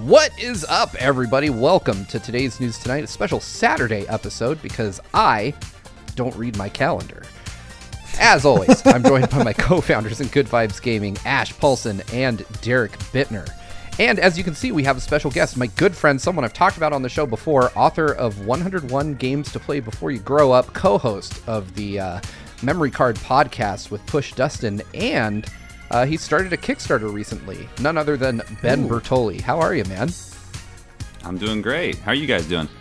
What is up, everybody? Welcome to today's News Tonight, a special Saturday episode because I don't read my calendar. As always, I'm joined by my co-founders in Good Vibes Gaming, Ash Paulson and Derek Bittner. And as you can see, we have a special guest, my good friend, someone I've talked about on the show before, author of 101 Games to Play Before You Grow Up, co-host of the Memory Card podcast with Push Dustin, and he started a Kickstarter recently, none other than Ben Bertoli. How are you, man? I'm doing great. How are you guys doing?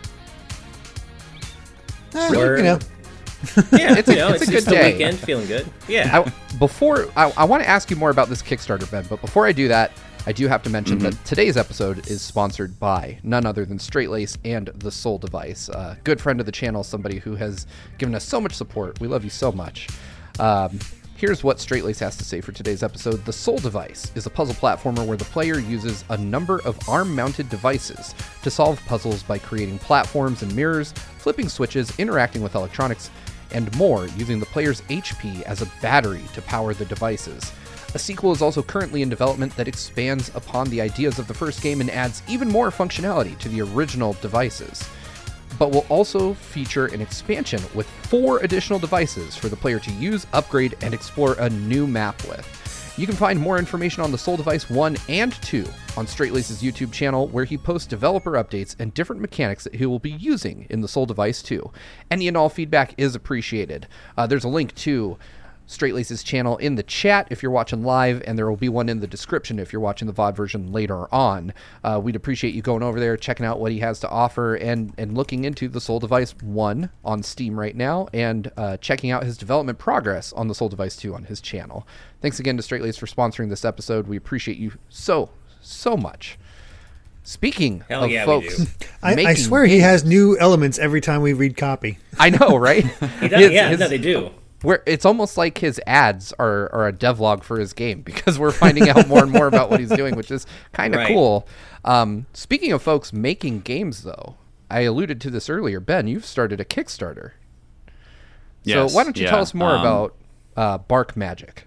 Yeah, It's a good day. Weekend, feeling good. Yeah. I want to ask you more about this Kickstarter, Ben, but before I do that, I do have to mention that today's episode is sponsored by none other than Straight-Lace and The Soul Device. Good friend of the channel, somebody who has given us so much support. We love you so much. Here's what Straight-Lace has to say for today's episode. The Soul Device is a puzzle platformer where the player uses a number of ARM-mounted devices to solve puzzles by creating platforms and mirrors, flipping switches, interacting with electronics, and more, using the player's HP as a battery to power the devices. A sequel is also currently in development that expands upon the ideas of the first game and adds even more functionality to the original devices, but will also feature an expansion with 4 additional devices for the player to use, upgrade, and explore a new map with. You can find more information on the Soul Device 1 and 2 on Straight-Lace's YouTube channel, where he posts developer updates and different mechanics that he will be using in the Soul Device 2. Any and all feedback is appreciated. There's a link to Straight-Lace's channel in the chat if you're watching live, and there will be one in the description if you're watching the VOD version later on. We'd appreciate you going over there, checking out what he has to offer, and looking into the Soul Device 1 on Steam right now, and checking out his development progress on the Soul Device 2 on his channel. Thanks again to Straight-Lace for sponsoring this episode. We appreciate you so much. Speaking of folks, I swear he has new elements every time we read copy. I know, right? He does, no, they do. It's almost like his ads are a devlog for his game, because we're finding out more and more about what he's doing, which is kind of cool. Speaking of folks making games, though, I alluded to this earlier. Ben, you've started a Kickstarter. Yes, so why don't you tell us more about Bark Magic?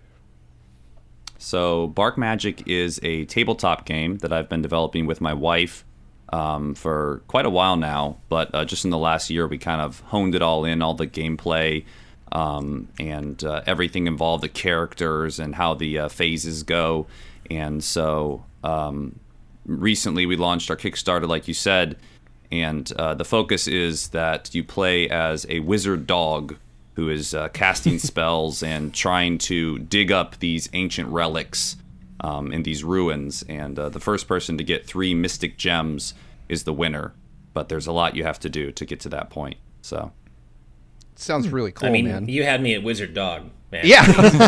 So Bark Magic is a tabletop game that I've been developing with my wife for quite a while now, but just in the last year we kind of honed it all in, all the gameplay, and everything involved, the characters and how the phases go. And so recently we launched our Kickstarter, like you said, and the focus is that you play as a wizard dog who is casting spells and trying to dig up these ancient relics in these ruins. And the first person to get 3 mystic gems is the winner. But there's a lot you have to do to get to that point. So sounds really cool, man. You had me at Wizard Dog, man. Yeah.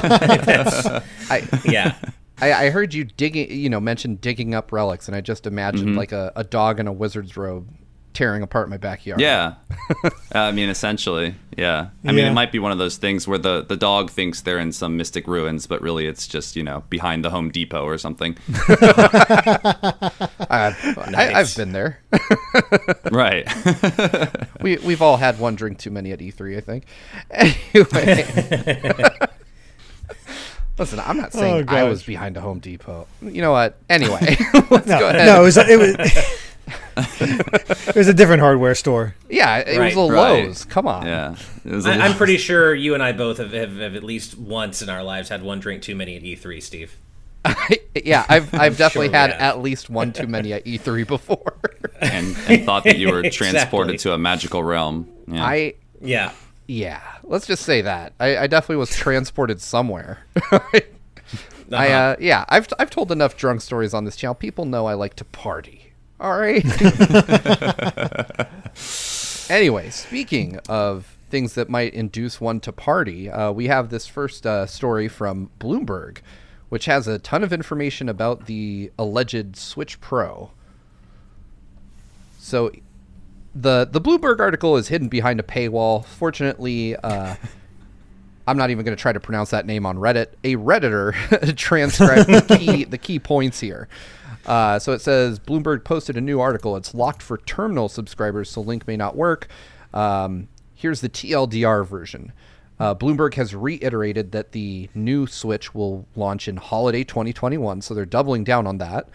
I heard you mention digging up relics, and I just imagined like a dog in a wizard's robe tearing apart my backyard. Yeah. Essentially, yeah. I mean, it might be one of those things where the dog thinks they're in some mystic ruins, but really it's just, behind the Home Depot or something. I've been there. Right. We've all had one drink too many at E3, I think. Anyway. Listen, I'm not saying I was behind a Home Depot. You know what? Anyway, let's go ahead. No, it was a different hardware store. Yeah, it was a Lowe's. Come on. Yeah, I'm pretty sure you and I both have at least once in our lives had one drink too many at E3, Steve. Yeah, I've definitely had at least one too many at E3 before. and thought that you were transported to a magical realm. Yeah. Yeah, let's just say that. I definitely was transported somewhere. I've told enough drunk stories on this channel. People know I like to party. All right. Anyway, speaking of things that might induce one to party, we have this first story from Bloomberg, which has a ton of information about the alleged Switch Pro. So the Bloomberg article is hidden behind a paywall. Fortunately, I'm not even going to try to pronounce that name on Reddit. A Redditor transcribed the key points here. So it says, Bloomberg posted a new article. It's locked for terminal subscribers, so link may not work. Here's the TLDR version. Bloomberg has reiterated that the new Switch will launch in holiday 2021, so they're doubling down on that.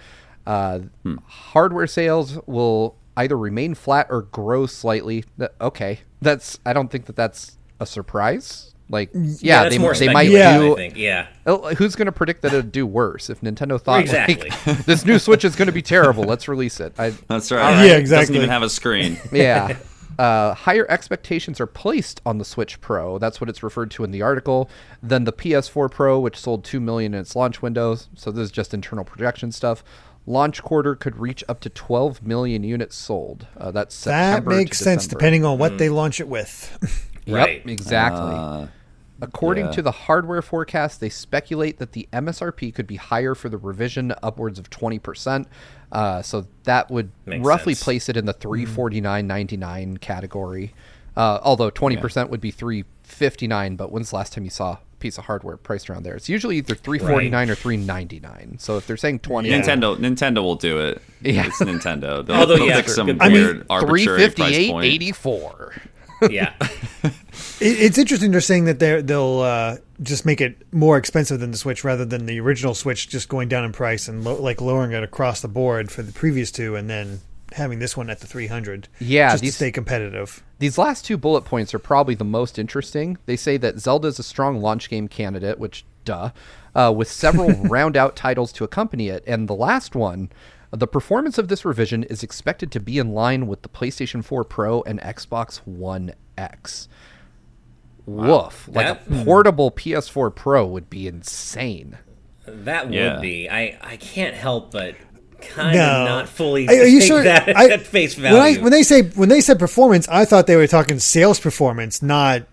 Hardware sales will either remain flat or grow slightly. Okay, I don't think that's a surprise. Like, yeah, that's they more might speculative, do. I think. Yeah. Who's going to predict that it'd do worse? If Nintendo thought Exactly. like, this new Switch is going to be terrible, let's release it. That's right. Yeah, It doesn't exactly. even have a screen. Yeah. Higher expectations are placed on the Switch Pro. That's what it's referred to in the article. Than the PS4 Pro, which sold 2 million in its launch windows. So this is just internal projection stuff. Launch quarter could reach up to 12 million units sold. That's September That makes to sense December. depending on what they launch it with. Yep, Right. exactly. According yeah. to the hardware forecast, they speculate that the MSRP could be higher for the revision, upwards of 20%. So that would Makes roughly sense. place it in the $349.99 category. Although 20% would be $359. But when's the last time you saw a piece of hardware priced around there? It's usually either $349 or $399. So if they're saying 20, Nintendo will do it. Yeah. It's Nintendo. They'll, Although, they'll yeah, pick some good weird point. arbitrary price point. $358.84. Yeah. It's interesting they're saying that they'll just make it more expensive than the Switch rather than the original Switch just going down in price and lowering it across the board for the previous two and then having this one at the 300. Yeah, just to stay competitive. These last two bullet points are probably the most interesting. They say that Zelda is a strong launch game candidate, which, with several round-out titles to accompany it. And the last one, the performance of this revision is expected to be in line with the PlayStation 4 Pro and Xbox One X. Woof. Like a portable PS4 Pro would be insane. That would Yeah. be. I can't help but kind No. of not fully Are you take sure? that at face value. When they said performance, I thought they were talking sales performance, not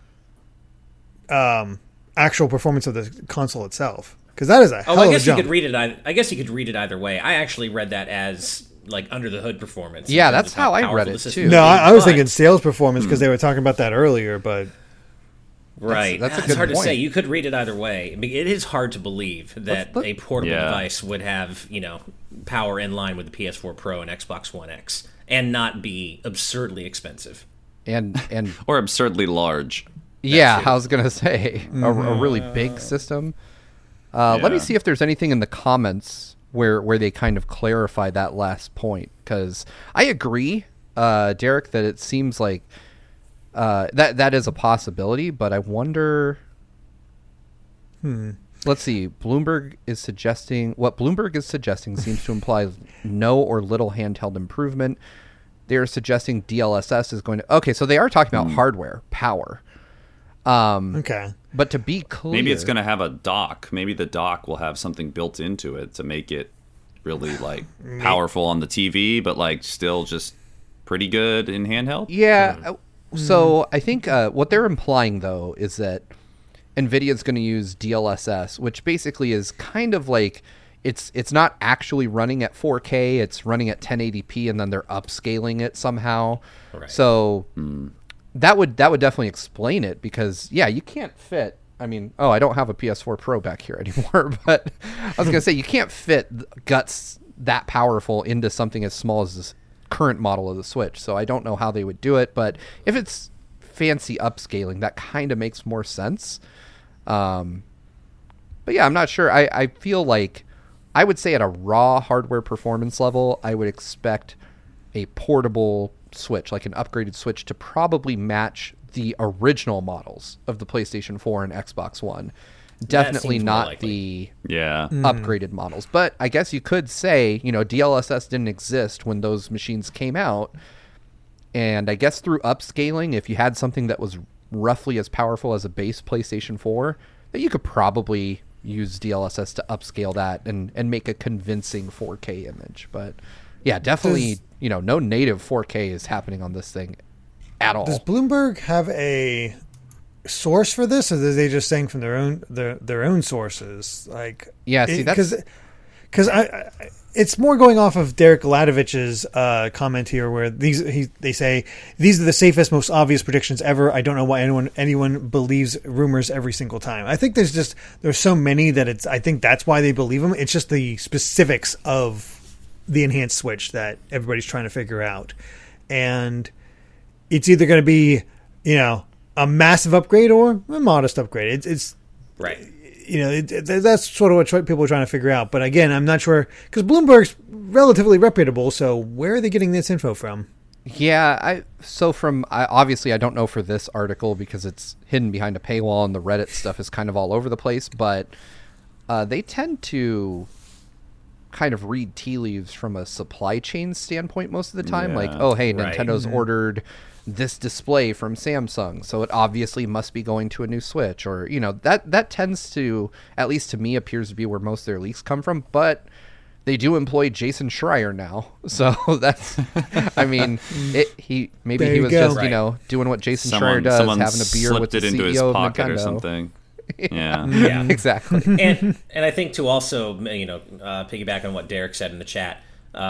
actual performance of the console itself. Because that is a hell I of a guess you jump. could read it. I guess you could read it either way. I actually read that as like under the hood performance. in Yeah, terms that's of how I powerful read the it, system too. would No, be, I was but- thinking sales performance because they were talking about that earlier, but Right. That's a It's good hard point. to say. You could read it either way. I mean, it is hard to believe that a portable Yeah. device would have, power in line with the PS4 Pro and Xbox One X and not be absurdly expensive. And Or absurdly large. yeah, I was going to say, a really big system. Let me Yeah. see if there's anything in the comments where they kind of clarify that last point, because I agree, Derek, that it seems like that is a possibility, but I wonder. Let's see. Bloomberg is suggesting seems to imply no or little handheld improvement. They are suggesting DLSS is going to. Okay, so they are talking about hardware power. okay. But to be clear, Maybe it's going to have a dock. Maybe the dock will have something built into it to make it really powerful on the TV, but still just pretty good in handheld. Yeah. So I think what they're implying, though, is that NVIDIA is going to use DLSS, which basically is kind of like it's not actually running at 4K. It's running at 1080p, and then they're upscaling it somehow. Right. So that would definitely explain it, because you can't fit. I mean, I don't have a PS4 Pro back here anymore, but I was going to say you can't fit guts that powerful into something as small as this current model of the Switch. So I don't know how they would do it, but if it's fancy upscaling, that kind of makes more sense. But yeah, I'm not sure. I feel like I would say at a raw hardware performance level, I would expect a portable Switch, like an upgraded Switch, to probably match the original models of the PlayStation 4 and Xbox One. Definitely seems more not likely. the Yeah. upgraded models. But I guess you could say, DLSS didn't exist when those machines came out. And I guess through upscaling, if you had something that was roughly as powerful as a base PlayStation 4, that you could probably use DLSS to upscale that and make a convincing 4K image. But yeah, definitely, no native 4K is happening on this thing at all. Does Bloomberg have a source for this, or are they just saying from their own sources? Yeah, see, that's... because it's more going off of Derek Ladovich's comment here, where they say these are the safest, most obvious predictions ever. I don't know why anyone believes rumors every single time. I think there's so many that I think that's why they believe them. It's just the specifics of the enhanced Switch that everybody's trying to figure out, and it's either going to be a massive upgrade or a modest upgrade. It's Right. that's sort of what people are trying to figure out. But again, I'm not sure because Bloomberg's relatively reputable. So where are they getting this info from? Yeah, obviously I don't know for this article because it's hidden behind a paywall and the Reddit stuff is kind of all over the place, but they tend to kind of read tea leaves from a supply chain standpoint most of the time. Like, oh, hey, Nintendo's ordered this display from Samsung, so it obviously must be going to a new Switch, or, that tends to, at least to me, appears to be where most of their leaks come from, but they do employ Jason Schreier now, so that's, I mean, he was go. just, doing what Jason Schreier does, having a beer with the into CEO his of pocket Nintendo. or something. Yeah. Yeah. Exactly. And I think to also, piggyback on what Derek said in the chat,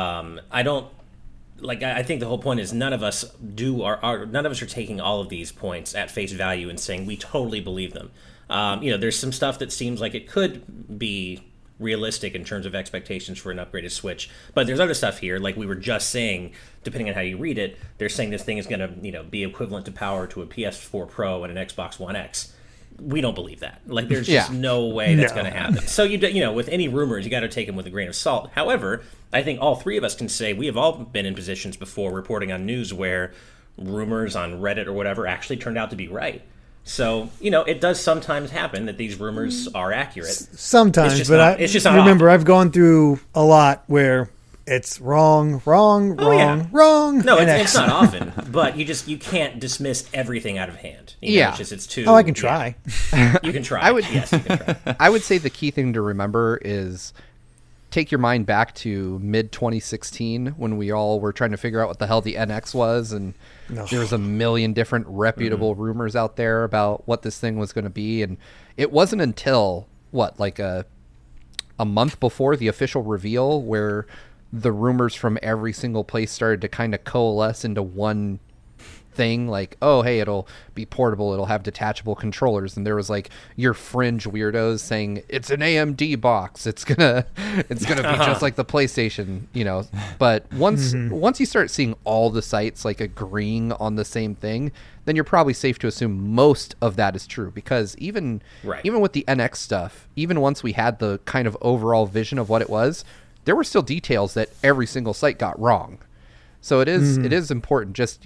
I think the whole point is none of us are taking all of these points at face value and saying we totally believe them. There's some stuff that seems like it could be realistic in terms of expectations for an upgraded Switch, but there's other stuff here, like we were just saying, depending on how you read it, they're saying this thing is going to, be equivalent to power to a PS4 Pro and an Xbox One X. We don't believe that. Like, there's just no way that's going to happen. So, with any rumors, you got to take them with a grain of salt. However, I think all three of us can say we have all been in positions before reporting on news where rumors on Reddit or whatever actually turned out to be right. So, it does sometimes happen that these rumors are accurate. Sometimes, it's just not remember, often. I've gone through a lot where it's wrong. No, and it's not often, but you can't dismiss everything out of hand. It's too. Oh, I can try. You can try. Yes, you can try. I would say the key thing to remember is take your mind back to mid 2016 when we all were trying to figure out what the hell the NX was, and there was a million different reputable rumors out there about what this thing was going to be, and it wasn't until a month before the official reveal where the rumors from every single place started to kind of coalesce into one thing, like, oh, hey, it'll be portable, it'll have detachable controllers, and there was like your fringe weirdos saying it's an AMD box, it's gonna be just like the PlayStation, but once you start seeing all the sites like agreeing on the same thing, then you're probably safe to assume most of that is true, because even with the NX stuff, even once we had the kind of overall vision of what it was, there were still details that every single site got wrong. So it is important just,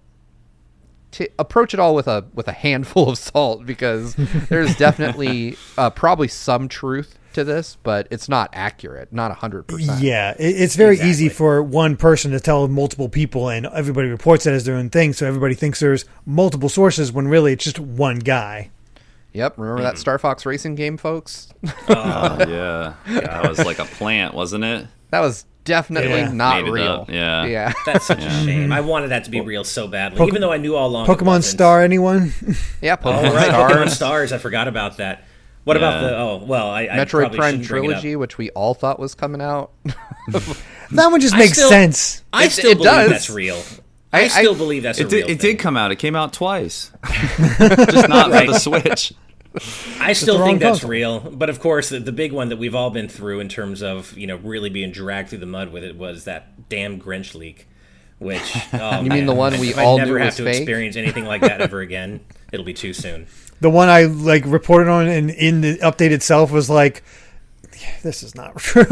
to approach it all with a handful of salt, because there's definitely probably some truth to this, but it's not accurate, not 100%. Yeah, it's very easy for one person to tell multiple people, and everybody reports that as their own thing, so everybody thinks there's multiple sources when really it's just one guy. Yep, remember that Star Fox Racing game, folks? Yeah. That was like a plant, wasn't it? That was definitely not Made it real. up. Yeah. That's such a shame. I wanted that to be real so badly, even though I knew all along. Pokemon Star, anyone? Yeah, Pokemon Stars. Stars. Pokemon Stars, I forgot about that. What about I Metroid Prime Trilogy, which we all thought was coming out? That one just makes sense. I still believe that's real. I still believe that's a real thing. It did come out. It came out twice. Just not for the Switch. I still think that's real, but of course the big one that we've all been through in terms of really being dragged through the mud with it was that damn Grinch leak, which you mean the one we if all I never knew have was to fake? experience anything like that ever again, it'll be too soon. The one I reported on and in the update itself was like, this is not true.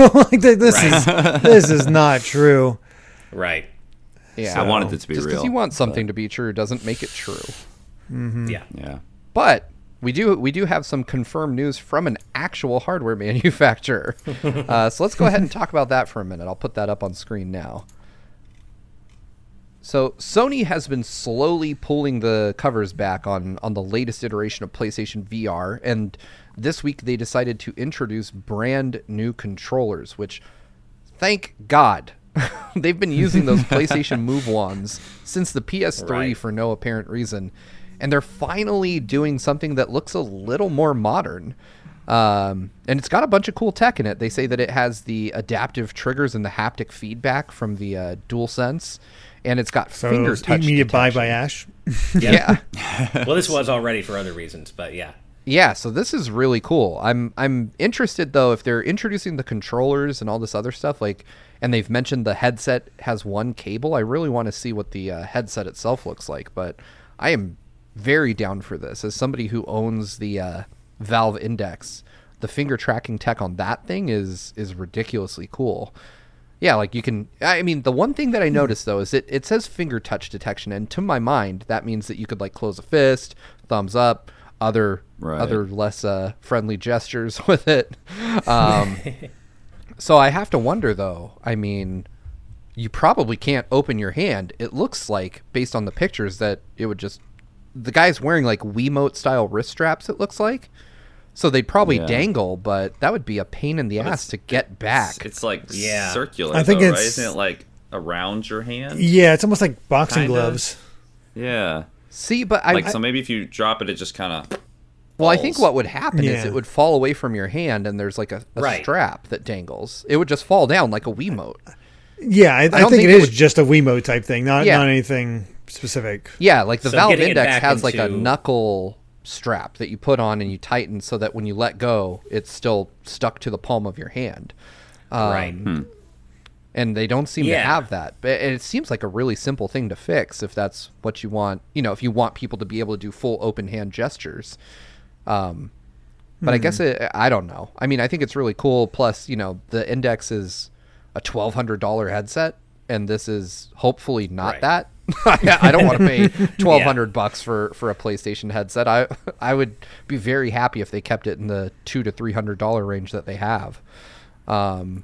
This is not true. Right. Yeah, I wanted it to be just real. Because you want something to be true doesn't make it true. Mm-hmm. Yeah. But we do have some confirmed news from an actual hardware manufacturer. So let's go ahead and talk about that for a minute. I'll put that up on screen now. So Sony has been slowly pulling the covers back on the latest iteration of PlayStation VR, and this week they decided to introduce brand new controllers, which, thank God, they've been using those PlayStation Move wands since the PS3 for no apparent reason. And they're finally doing something that looks a little more modern. And it's got a bunch of cool tech in it. They say that it has the adaptive triggers and the haptic feedback from the DualSense. And it's got finger touch immediate detection. buy Ash. Yeah. Well, this was already for other reasons, but yeah. Yeah, so this is really cool. I'm interested, though, if they're introducing the controllers and all this other stuff, and they've mentioned the headset has one cable. I really want to see what the headset itself looks like, but I am very down for this. As somebody who owns the Valve Index, the finger tracking tech on that thing is ridiculously cool. Yeah, like you can. I mean, the one thing that I noticed though is it says finger touch detection, and to my mind, that means that you could like close a fist, thumbs up, other less friendly gestures with it. So I have to wonder though. I mean, you probably can't open your hand. It looks like, based on the pictures, that it would just. The guy's wearing like Wiimote style wrist straps. It looks like. So they'd probably dangle, but that would be a pain in the ass to get back. It's like circular, I think though, it's, right? Isn't it like around your hand? Yeah, it's almost like boxing gloves. Yeah. See, but so maybe if you drop it, it just kind of. Well, I think what would happen is it would fall away from your hand, and there's like a strap that dangles. It would just fall down like a Wiimote. Yeah, I think it is just a Wiimote type thing, not anything specific. Yeah, like the Valve Index has like a knuckle strap that you put on and you tighten so that when you let go, it's still stuck to the palm of your hand. And they don't seem to have that. But it seems like a really simple thing to fix if that's what you want. You know, if you want people to be able to do full open hand gestures. But I guess I don't know. I mean, I think it's really cool. Plus, you know, the Index is a $1,200 headset, and this is hopefully not that. I don't want to pay $1,200 for a PlayStation headset. I would be very happy if they kept it in the $200 to $300 range that they have. I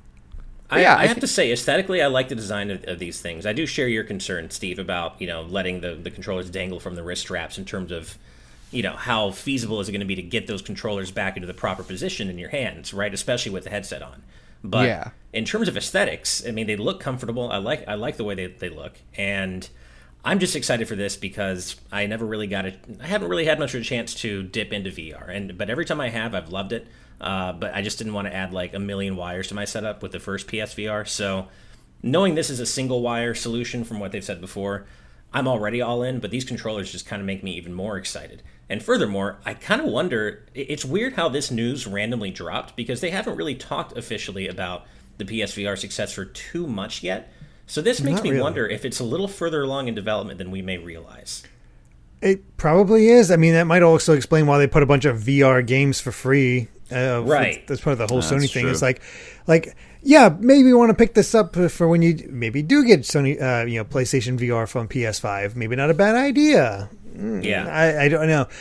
have to say, aesthetically, I like the design of these things. I do share your concern, Steve, about letting the controllers dangle from the wrist straps in terms of how feasible is it going to be to get those controllers back into the proper position in your hands, right? Especially with the headset on. But in terms of aesthetics, I mean, they look comfortable. I like the way they look, and I'm just excited for this because I haven't really had much of a chance to dip into VR, but every time I have, I've loved it. But I just didn't want to add like a million wires to my setup with the first PSVR. So knowing this is a single wire solution from what they've said before, I'm already all in, but these controllers just kind of make me even more excited. And furthermore, I kind of wonder, it's weird how this news randomly dropped because they haven't really talked officially about the PSVR success for too much yet. So this makes me wonder if it's a little further along in development than we may realize. It probably is. I mean, that might also explain why they put a bunch of VR games for free. Right. That's part of the whole Sony thing. True. It's like, yeah, maybe you want to pick this up for when you maybe do get Sony, PlayStation VR from PS5. Maybe not a bad idea. Yeah. I don't know.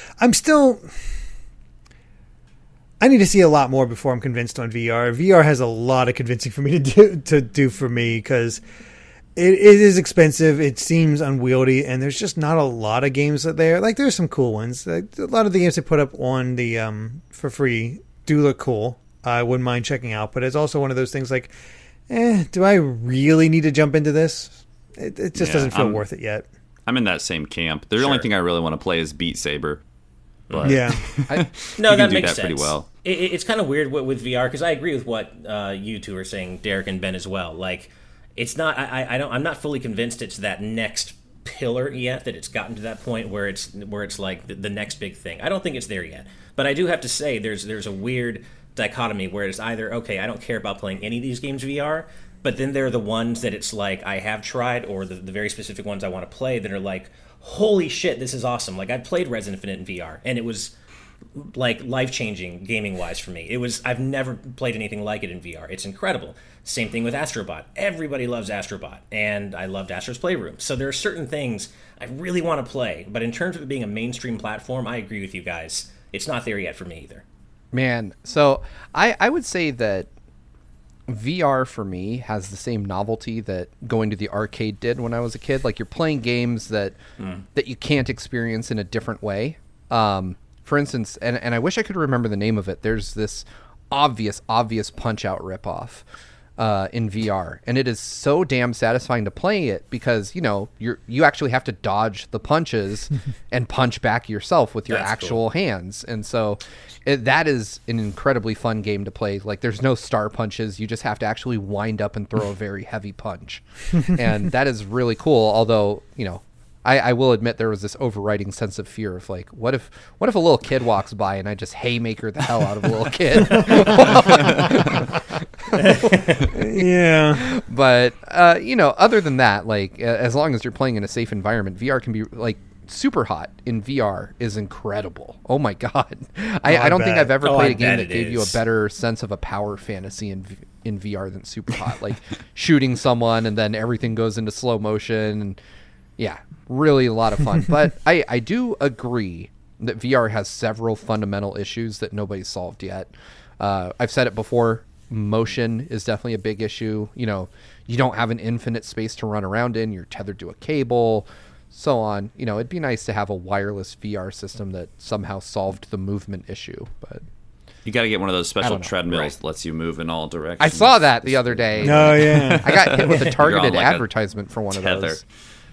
I need to see a lot more before I'm convinced on VR. VR has a lot of convincing for me to do for me because it is expensive. It seems unwieldy, and there's just not a lot of games there. Like there's some cool ones. Like, a lot of the games they put up on the for free do look cool. I wouldn't mind checking out, but it's also one of those things like, do I really need to jump into this? It just doesn't feel worth it yet. I'm in that same camp. The only thing I really want to play is Beat Saber. No, But that makes sense. Pretty well. It's kind of weird with VR because I agree with what you two are saying, Derek and Ben as well. Like, it's not. I'm not fully convinced it's that next pillar yet. That it's gotten to that point where it's like the next big thing. I don't think it's there yet. But I do have to say, there's a weird dichotomy where it's either okay, I don't care about playing any of these games VR, but then there are the ones that it's like I have tried, or the very specific ones I want to play that are like, holy shit, this is awesome. Like I played Resident Infinite in VR, and it was like life-changing gaming-wise for me. I've never played anything like it in VR. It's incredible. Same thing with Astrobot. Everybody loves Astrobot, and I loved Astro's Playroom. So there are certain things I really want to play, but in terms of it being a mainstream platform, I agree with you guys. It's not there yet for me either. Man, so I would say that VR for me has the same novelty that going to the arcade did when I was a kid. Like you're playing games that you can't experience in a different way. For instance, and I wish I could remember the name of it. There's this obvious Punch-Out ripoff in VR, and it is so damn satisfying to play it because you actually have to dodge the punches and punch back yourself with your actual hands, and so that is an incredibly fun game to play. Like there's no star punches, you just have to actually wind up and throw a very heavy punch, and that is really cool. Although I will admit there was this overriding sense of fear of like, what if a little kid walks by and I just haymaker the hell out of a little kid? Yeah. But other than that, like as long as you're playing in a safe environment, VR can be like Super Hot in VR is incredible. Oh my god, I don't think bet. I've ever Oh, played I a game bet that it gave you a is. better sense of a power fantasy in VR than Super Hot. Like shooting someone and then everything goes into slow motion. And yeah, really a lot of fun. But I do agree that VR has several fundamental issues that nobody's solved yet. I've said it before. Motion is definitely a big issue. You know, you don't have an infinite space to run around in. You're tethered to a cable, so on. You know, it'd be nice to have a wireless VR system that somehow solved the movement issue. But You got to get one of those special don't know. treadmills that lets you move in all directions. I saw that the other day. Oh yeah. I got hit with a targeted like a advertisement for one of tether. those.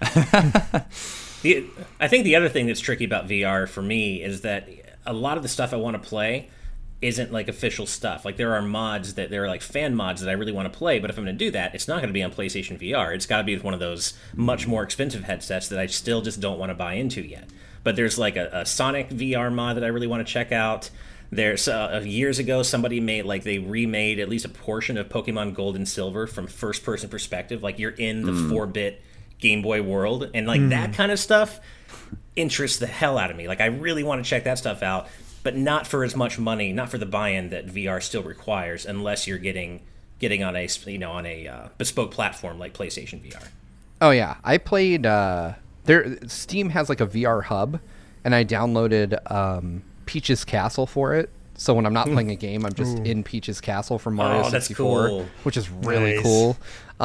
I think the other thing that's tricky about VR for me is that a lot of the stuff I want to play isn't like official stuff. Like there are mods there are like fan mods that I really want to play, but if I'm going to do that, it's not going to be on PlayStation VR. It's got to be with one of those much more expensive headsets that I still just don't want to buy into yet. But there's like a Sonic VR mod that I really want to check out. There's years ago somebody they remade at least a portion of Pokemon Gold and Silver from first person perspective. Like you're in the 4-bit Game Boy world, and like that kind of stuff interests the hell out of me. Like I really want to check that stuff out, but not for as much money, not for the buy-in that VR still requires, unless you're getting on a bespoke platform like PlayStation VR. Oh yeah, I played. Steam has like a VR hub, and I downloaded Peach's Castle for it. So when I'm not playing a game, I'm just in Peach's Castle from Mario Oh, that's 64, cool. which is really Nice. cool.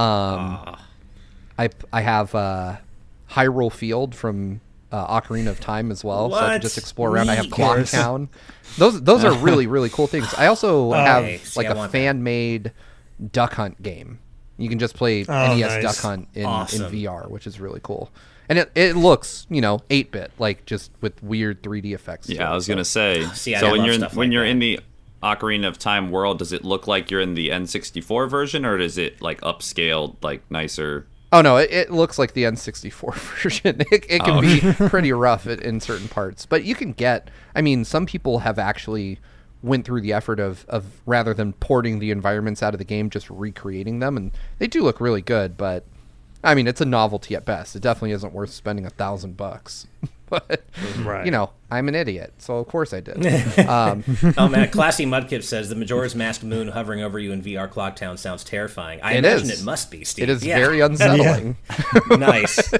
I have Hyrule Field from Ocarina of Time as well, so I can What? just explore around. I have Neat. Clock Course. Town. Those are really really cool things. I also have Okay. See, like I a want that. fan made Duck Hunt game. You can just play Oh, NES nice. Duck Hunt in Awesome. VR, which is really cool. And it looks, 8-bit, like just with weird 3D effects. to Yeah, it. I was gonna say. See, I so when love you're stuff when like you're that. in the Ocarina of Time world, does it look like you're in the N64 version, or is it like upscaled, like nicer? Oh no, it looks like the N64 version. It can be pretty rough in certain parts, but you can get. I mean, some people have actually went through the effort of rather than porting the environments out of the game, just recreating them, and they do look really good. But I mean, it's a novelty at best. It definitely isn't worth spending $1,000. But Right. I'm an idiot, so of course I did. Oh man, Classy Mudkip says the Majora's Mask moon hovering over you in VR Clocktown sounds terrifying. I It imagine is. it must be, Steve. It is Yeah. very unsettling. Nice.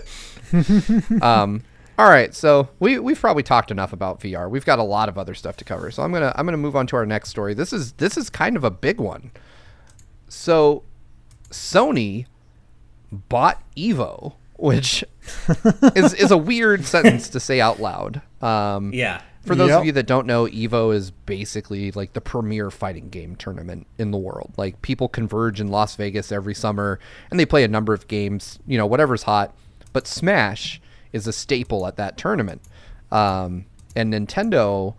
All right, so we've probably talked enough about VR. We've got a lot of other stuff to cover, so I'm gonna move on to our next story. This is kind of a big one. So, Sony bought Evo, which is a weird sentence to say out loud. Yeah. For those Yep. of you that don't know, Evo is basically like the premier fighting game tournament in the world. Like people converge in Las Vegas every summer and they play a number of games, whatever's hot. But Smash is a staple at that tournament. And Nintendo,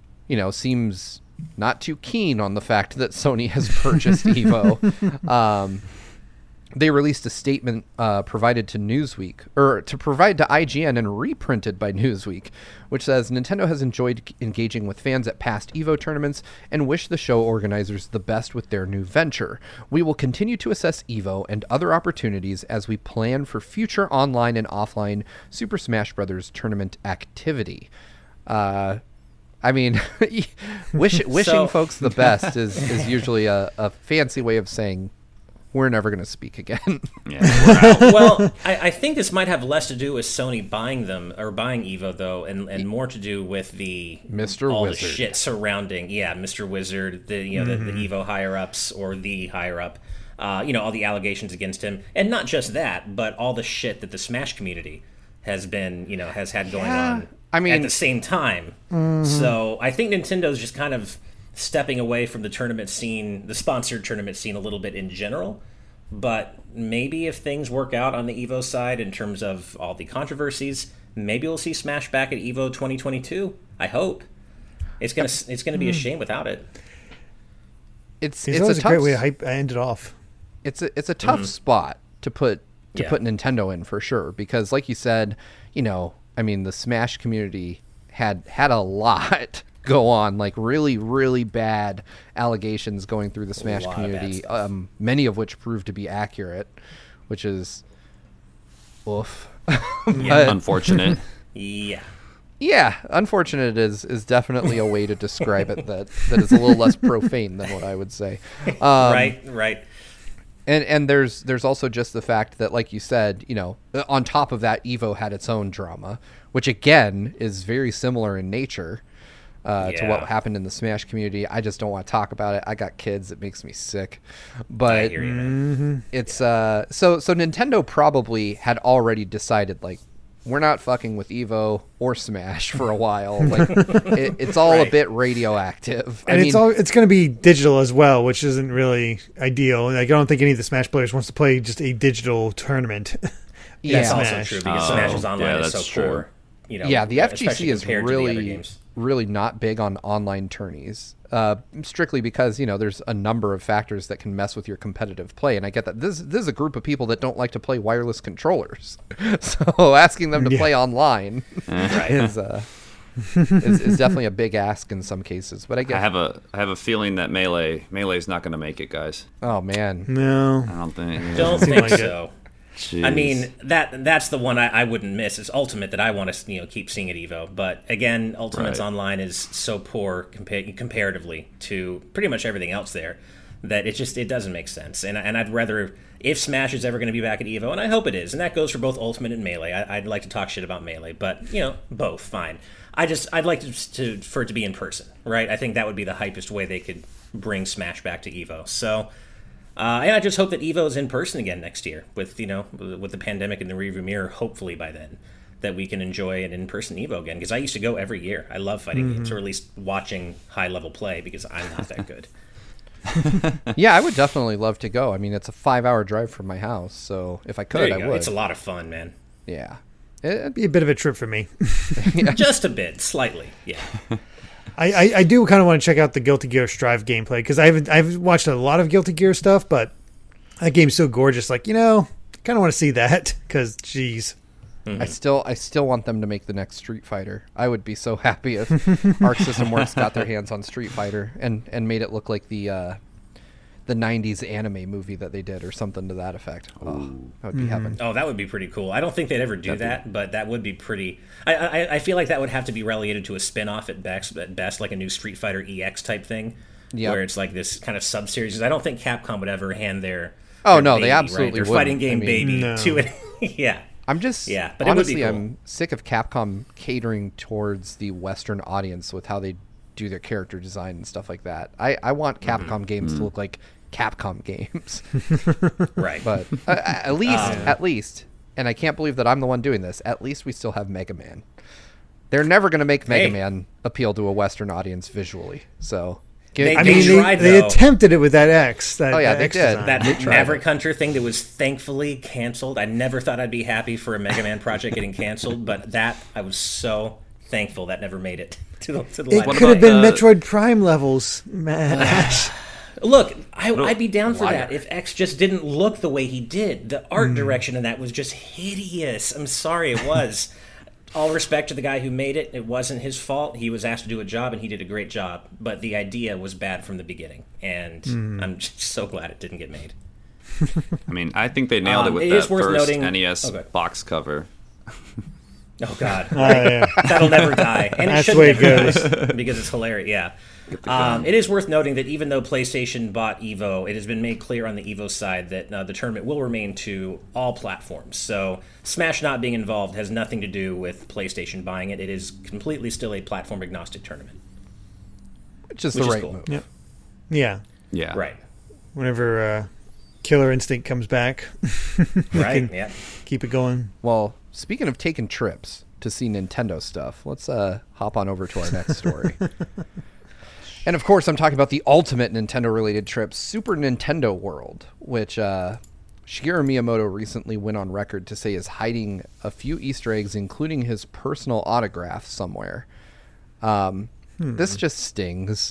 seems not too keen on the fact that Sony has purchased Evo. They released a statement provided to Newsweek, or to provide to IGN and reprinted by Newsweek, which says Nintendo has enjoyed engaging with fans at past EVO tournaments and wish the show organizers the best with their new venture. We will continue to assess EVO and other opportunities as we plan for future online and offline Super Smash Bros. Tournament activity. I mean, wishing So- folks the best is usually a fancy way of saying we're never going to speak again. Yeah, we're out. Well, I think this might have less to do with Sony buying them or buying Evo though, and more to do with the Mr. all Wizard. the shit surrounding Mr. Wizard, the Evo higher ups or the higher up, all the allegations against him, and not just that, but all the shit that the Smash community has been has had going on. I mean- at the same time. So I think Nintendo's just kind of stepping away from the tournament scene, the sponsored tournament scene, a little bit in general. But maybe if things work out on the Evo side in terms of all the controversies, maybe we'll see Smash back at Evo 2022. I hope. It's gonna be a shame without it. It's It's a always a tough great way to end it off. it's a tough spot to put Yeah. Nintendo in for sure, because like you said, I mean the Smash community had a lot go on, like really really bad allegations going through the Smash lot of bad community, stuff. many of which proved to be accurate, which is oof. Yeah. Unfortunate. Yeah. Yeah, unfortunate is definitely a way to describe it that is a little less profane than what I would say. Right. And there's also just the fact that, like you said, on top of that, Evo had its own drama, which again is very similar in nature to what happened in the Smash community. I just don't want to talk about it. I got kids; it makes me sick. But I hear you, man. it's so Nintendo probably had already decided, like, we're not fucking with Evo or Smash for a while. Like, it's all a bit radioactive. And it's going to be digital as well, which isn't really ideal. Like, I don't think any of the Smash players wants to play just a digital tournament. That's also Smash. true because Smash's online is so poor. The FGC is really not big on online tourneys, strictly because there's a number of factors that can mess with your competitive play, and I get that this is a group of people that don't like to play wireless controllers, so asking them to play online is definitely a big ask in some cases. But I have a feeling that Melee's not going to make it, guys. Oh man, no, I don't think. Don't think like so. Jeez. I mean, that's the one I wouldn't miss. Is Ultimate that I want to keep seeing at Evo. But again, Ultimate's online is so poor comparatively to pretty much everything else there that it doesn't make sense. And I'd rather, if Smash is ever going to be back at Evo, and I hope it is, and that goes for both Ultimate and Melee. I'd like to talk shit about Melee, but both fine. I'd like for it to be in person, right? I think that would be the hypest way they could bring Smash back to Evo. So. And I just hope that Evo is in person again next year with the pandemic in the rearview mirror, hopefully by then, that we can enjoy an in-person Evo again. Because I used to go every year. I love fighting games, or at least watching high-level play because I'm not that good. Yeah, I would definitely love to go. I mean, it's a 5-hour drive from my house, so if I could, I would. It's a lot of fun, man. Yeah. It'd be a bit of a trip for me. Just a bit, slightly, yeah. I do kind of want to check out the Guilty Gear Strive gameplay because I've watched a lot of Guilty Gear stuff, but that game's so gorgeous. Like, kind of want to see that because, geez. I still want them to make the next Street Fighter. I would be so happy if Arc System Works got their hands on Street Fighter and made it look like the 90s anime movie that they did or something to that effect. Oh, that would be heaven. Oh, that would be pretty cool. I don't think they'd ever do that, but that would be pretty... I feel like that would have to be relegated to a spin-off at best, like a new Street Fighter EX type thing, where it's like this kind of sub-series. I don't think Capcom would ever hand their baby, they absolutely their wouldn't. fighting game baby to it. Yeah. I'm just... Yeah, but honestly, it would be cool. I'm sick of Capcom catering towards the Western audience with how they do their character design and stuff like that. I want Capcom games to look like Capcom games. Right. But at least, and I can't believe that I'm the one doing this, at least we still have Mega Man. They're never going to make Mega Man appeal to a Western audience visually. So They attempted it with that X. They did. Design. That Maverick Hunter thing that was thankfully canceled. I never thought I'd be happy for a Mega Man project getting canceled, but I was so thankful that never made it to the It could have been Metroid Prime levels, Mash. Look, I'd be down for that if X just didn't look the way he did. The art direction in that was just hideous. I'm sorry, it was. All respect to the guy who made it. It wasn't his fault. He was asked to do a job, and he did a great job. But the idea was bad from the beginning, and I'm just so glad it didn't get made. I mean, I think they nailed it with that first NES box cover. Oh, God. That'll never die. And it shouldn't goes because it's hilarious. Yeah. It is worth noting that even though PlayStation bought Evo, it has been made clear on the Evo side that the tournament will remain to all platforms. So Smash not being involved has nothing to do with PlayStation buying it. It is completely still a platform-agnostic tournament. Which is the right move. Yeah. Right. Whenever Killer Instinct comes back. Right, yeah. Keep it going. Well, speaking of taking trips to see Nintendo stuff, let's hop on over to our next story. And of course, I'm talking about the ultimate Nintendo-related trip, Super Nintendo World, which Shigeru Miyamoto recently went on record to say is hiding a few Easter eggs, including his personal autograph somewhere. This just stings.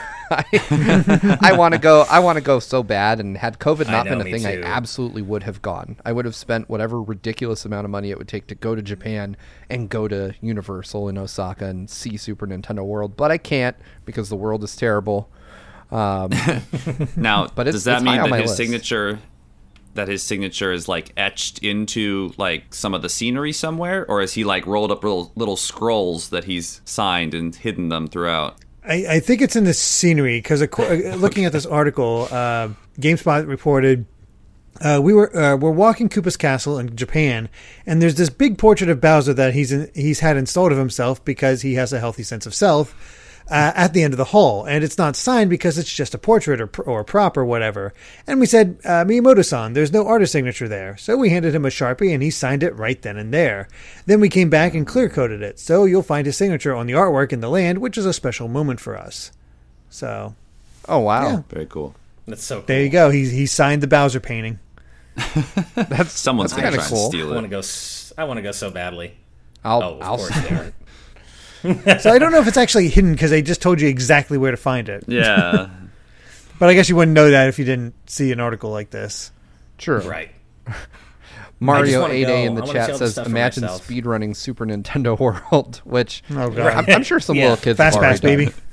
I want to go so bad, and had COVID not been a thing, I absolutely would have gone. I would have spent whatever ridiculous amount of money it would take to go to Japan and go to Universal in Osaka and see Super Nintendo World, but I can't because the world is terrible. Now, but does that mean that his signature that his signature is like etched into like some of the scenery somewhere, or is he like rolled up little scrolls that he's signed and hidden them throughout? I think it's in the scenery because looking at this article, GameSpot reported we're walking Koopa's castle in Japan, and there's this big portrait of Bowser that he's had installed of himself because he has a healthy sense of self. At the end of the hall, and it's not signed because it's just a portrait or a prop or whatever. And we said, Miyamoto-san, there's no artist signature there. So we handed him a Sharpie and he signed it right then and there. Then we came back and clear-coated it. So you'll find his signature on the artwork in the land, which is a special moment for us. So. Oh, wow. Yeah. Very cool. That's so cool. There you go. He signed the Bowser painting. Someone's gonna kinda try cool. and steal I want it. to go so badly. I'll Of course steal they it. So I don't know if it's actually hidden because they just told you exactly where to find it. Yeah. But I guess you wouldn't know that if you didn't see an article like this. True. Right. Mario wanna 8A go. in the I wanna chat see all the says, stuff for imagine myself." speedrunning Super Nintendo World, which Oh, God. I'm sure some Yeah. little kids Fast have pass, already baby. done.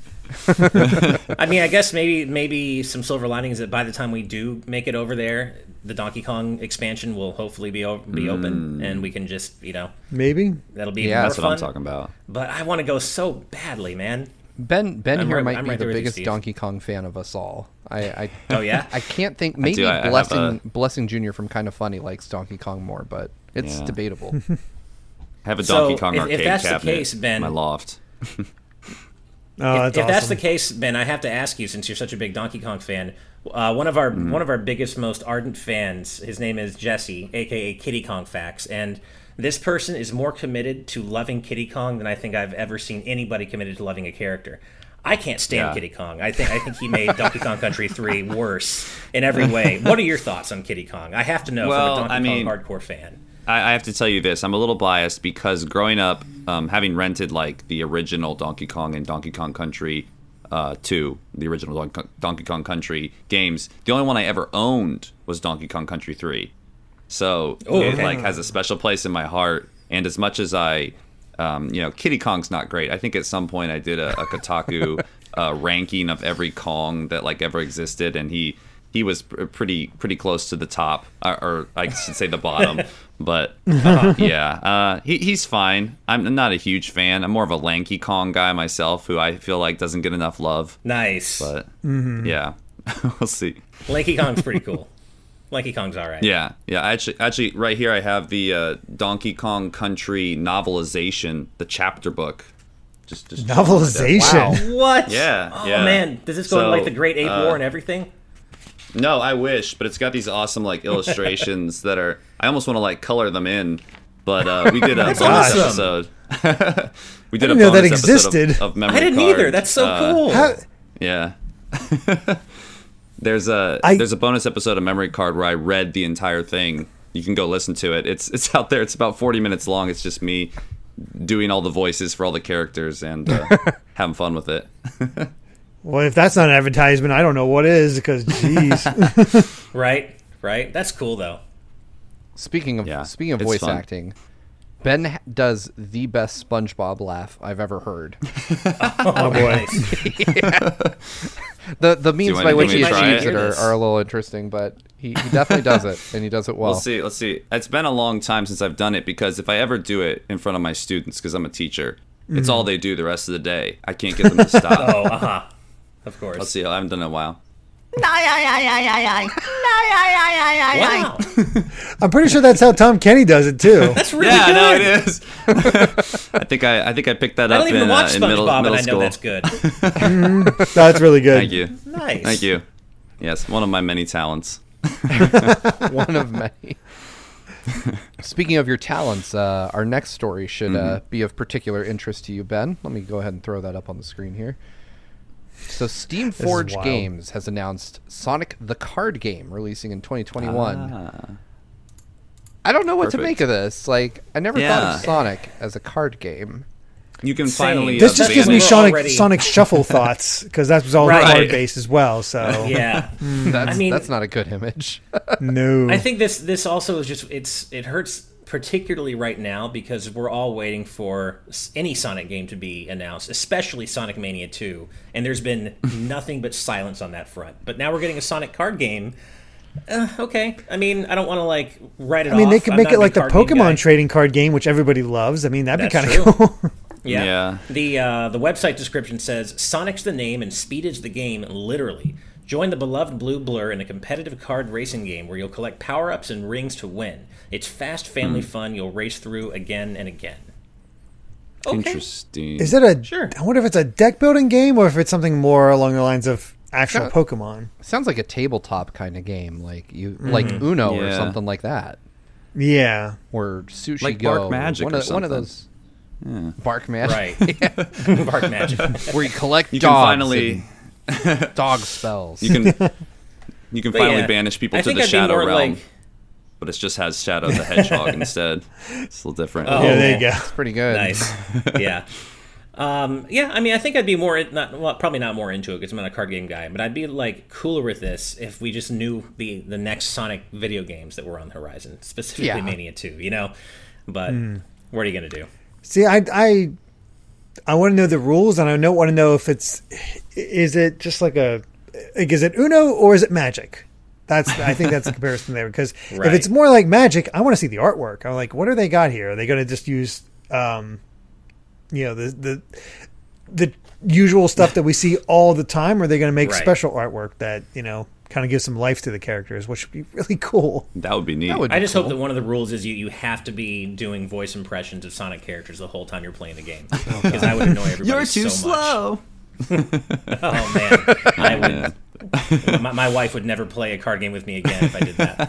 I mean, I guess maybe some silver lining is that by the time we do make it over there, the Donkey Kong expansion will hopefully be open, and we can just Maybe. that'll be Yeah, more That's fun. what I'm talking about. But I want to go so badly, man. Ben I'm here right- might I'm be right the there with you, biggest Steve. Donkey Kong fan of us all. I Oh yeah. I can't think. Maybe I have Blessing Jr. from Kind of Funny likes Donkey Kong more, but it's Yeah. debatable. I have a So, Donkey Kong if arcade that's the cabinet case, Ben- in my loft. Oh, If that's that's the awesome. case, Ben, I have to ask you, since you're such a big Donkey Kong fan, one of our biggest, most ardent fans. His name is Jesse, aka Kitty Kong Facts, and this person is more committed to loving Kitty Kong than I think I've ever seen anybody committed to loving a character. I can't stand Yeah. Kitty Kong. I think he made Donkey Kong Country 3 worse in every way. What are your thoughts on Kitty Kong? I have to know Well, from a I Donkey mean- Kong hardcore fan. I have to tell you this. I'm a little biased because growing up, having rented like the original Donkey Kong and Donkey Kong Country 2, the original Donkey Kong Country games, the only one I ever owned was Donkey Kong Country 3. So it okay. like has a special place in my heart. And as much as I, Kitty Kong's not great. I think at some point I did a Kotaku ranking of every Kong that like ever existed, and he was pretty close to the top, or I should say the bottom. But he's fine. I'm not a huge fan. I'm more of a Lanky Kong guy myself, who I feel like doesn't get enough love. Nice. But yeah, we'll see. Lanky Kong's pretty cool. Lanky Kong's all right. Yeah. Actually, right here I have the Donkey Kong Country novelization, the chapter book. Just Novelization. What? Yeah, Oh yeah. man, does this go into So, like the Great Ape War and everything? No, I wish, but it's got these awesome like illustrations that are. I almost want to like color them in, but we did a bonus awesome. episode. We did I a didn't know that bonus episode existed. of Memory I didn't Card. either. That's so cool. How, Yeah. There's a bonus episode of Memory Card where I read the entire thing. You can go listen to it. It's out there. It's about 40 minutes long. It's just me doing all the voices for all the characters and having fun with it. well, if that's not an advertisement, I don't know what is, because, geez. Right. That's cool though. Speaking of It's voice fun. acting, Ben does the best SpongeBob laugh I've ever heard. Oh, boy. The means want by to which give he me a try? achieves it Hear are, this. are a little interesting, but he definitely does it, and he does it well. Let's see. It's been a long time since I've done it, because if I ever do it in front of my students, because I'm a teacher, it's all they do the rest of the day. I can't get them to stop. Oh, of course. Let's see. I haven't done it in a while. Wow. I'm pretty sure that's how Tom Kenny does it, too. That's really Yeah, good. no, it is. I think I picked that I up don't even in, watch in middle SpongeBob, and I know school. that's good. That's really good. Thank you. Nice. Thank you. Yes, one of my many talents. One of many. Speaking of your talents, our next story should be of particular interest to you, Ben. Let me go ahead and throw that up on the screen here. So Steam Forge wild. Games has announced Sonic the Card Game releasing in 2021. I don't know what to Perfect. make of this. Like, I never thought Yeah. of Sonic as a card game. You can Same. finally. This just gives me We're Sonic Shuffle thoughts, because that was all Right. card-based as well, so Yeah. That's not a good image. no. I think this also is just it hurts particularly right now because we're all waiting for any Sonic game to be announced, especially Sonic Mania 2, and there's been nothing but silence on that front. But now we're getting a Sonic card game. Okay. I mean, I don't want to like write it I off. mean, they could I'm make not it a like big the card game guy. Pokemon trading card game, which everybody loves. I mean, that'd be That's kind of cool. Yeah. Yeah. The website description says Sonic's the name and Speed is the game, literally. Join the beloved Blue Blur in a competitive card racing game where you'll collect power-ups and rings to win. It's fast family fun you'll race through again and again. Okay. Interesting. Is it a? Sure. I wonder if it's a deck building game or if it's something more along the lines of actual Yeah. Pokemon. Sounds like a tabletop kind of game, like like Uno or Yeah. something like that, Yeah. or Sushi Like Go, Bark Magic one or of those. Bark Magic, Right. Bark Magic. where you collect You can dogs finally and dog spells. you can But finally yeah, banish people I to think the I'd be Shadow more Realm, like- but it just has Shadow the Hedgehog instead. It's a little different. Oh. Yeah, there you go. It's pretty good. Nice. Yeah. Yeah, I mean, I think I'd be more, probably not more into it because I'm not a card game guy, but I'd be like cooler with this if we just knew the next Sonic video games that were on the horizon, specifically Yeah. Mania 2, you know? But what are you going to do? See, I want to know the rules, and I want to know if is it just like is it Uno or is it Magic? I think that's the comparison there, because Right. if it's more like Magic, I want to see the artwork. I'm like, what are they got here? Are they going to just use, the usual stuff that we see all the time, or are they going to make Right. special artwork that kind of gives some life to the characters, which would be really cool. That would be neat. That would I be just cool. hope that one of the rules is you have to be doing voice impressions of Sonic characters the whole time you're playing the game, because I would annoy everybody so much. Oh man, I would. My wife would never play a card game with me again if I did that.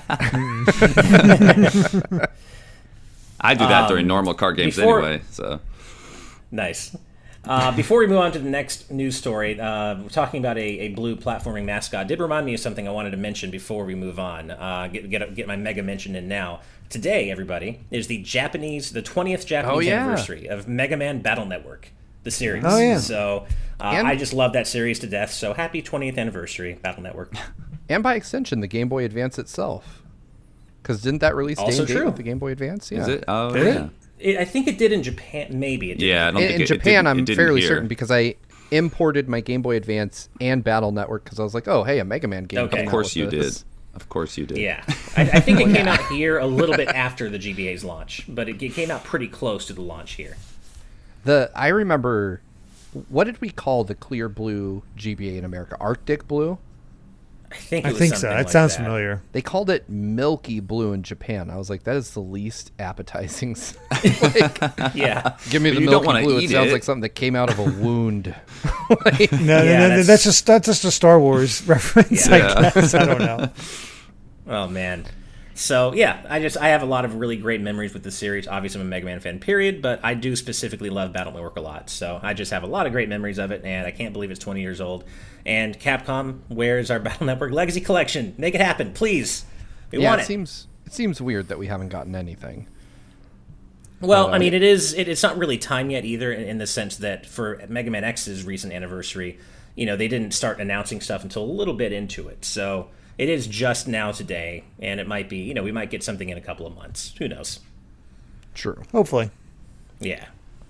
I do that during normal card games before- anyway. So Nice. Before we move on to the next news story, we're talking about a blue platforming mascot. Did remind me of something I wanted to mention before we move on. Get my mega mention in now. Today, everybody, is the 20th Japanese yeah. anniversary of Mega Man Battle Network, the series. Oh, yeah. So And- I just love that series to death. So happy 20th anniversary, Battle Network. And by extension, the Game Boy Advance itself. Because didn't that release Also day and date true. with the Game Boy Advance? Yeah. is it? Oh Did yeah. it? I think it did in Japan. Maybe it did. Yeah, I don't think In it Japan, didn't- I'm it didn't fairly here. certain because I imported my Game Boy Advance and Battle Network because I was like, oh, hey, a Mega Man game. Okay. coming Of out course with you this. did. Of course you did. Yeah, I think it came out here a little bit after the GBA's launch, but it came out pretty close to the launch here. I remember, what did we call the clear blue GBA in America? Arctic blue? I think I it was think so. something That like sounds that. familiar. They called it milky blue in Japan. I was like, that is the least appetizing. Like, Yeah, give me But the you don't milky wanna blue. It eat sounds it. like something that came out of a wound. Like, No, Yeah, no, that's just a Star Wars reference. Yeah. I guess. I don't know. Oh man. So yeah, I have a lot of really great memories with the series. Obviously, I'm a Mega Man fan, period. But I do specifically love Battle Network a lot. So I just have a lot of great memories of it, and I can't believe it's 20 years old. And Capcom, where's our Battle Network Legacy Collection? Make it happen, please. We yeah, want it seems weird that we haven't gotten anything. Well, I mean, it's not really time yet either, in the sense that for Mega Man X's recent anniversary, they didn't start announcing stuff until a little bit into it. So it is just now today, and it might be, we might get something in a couple of months. Who knows? True. Hopefully. Yeah.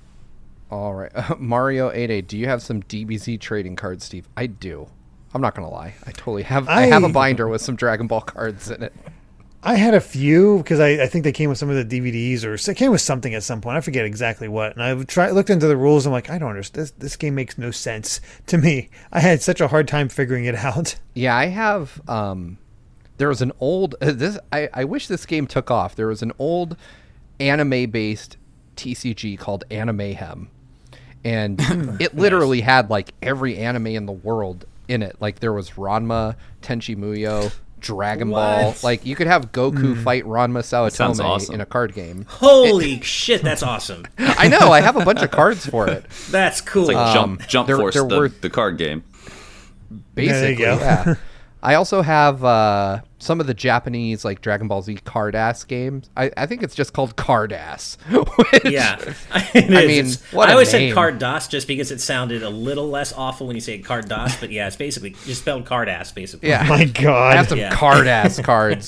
All right. Mario 88, do you have some DBZ trading cards, Steve? I do. I'm not going to lie. I totally have. I have a binder with some Dragon Ball cards in it. I had a few because I think they came with some of the DVDs, or it came with something at some point. I forget exactly what. And I looked into the rules. I'm like, I don't understand. This game makes no sense to me. I had such a hard time figuring it out. Yeah, I have. There was an old. I wish this game took off. There was an old anime-based TCG called Animehem, and it literally had like every anime in the world in it. Like there was Ranma, Tenchi Muyo, Dragon Ball. What? Like you could have Goku fight Ranma sounds Saotome awesome. in a card game. Holy shit, that's awesome. I know. I have a bunch of cards for it. That's cool. It's like Jump they're Force, worth- the card game. Basically, go. yeah. I also have some of the Japanese like Dragon Ball Z card ass games. I think it's just called Card Ass. Yeah. mean, what I a always name. said Card DOS just because it sounded a little less awful when you say Card DOS, but yeah, it's basically just spelled Card Ass, basically. Yeah. My God. I have some Yeah. card ass cards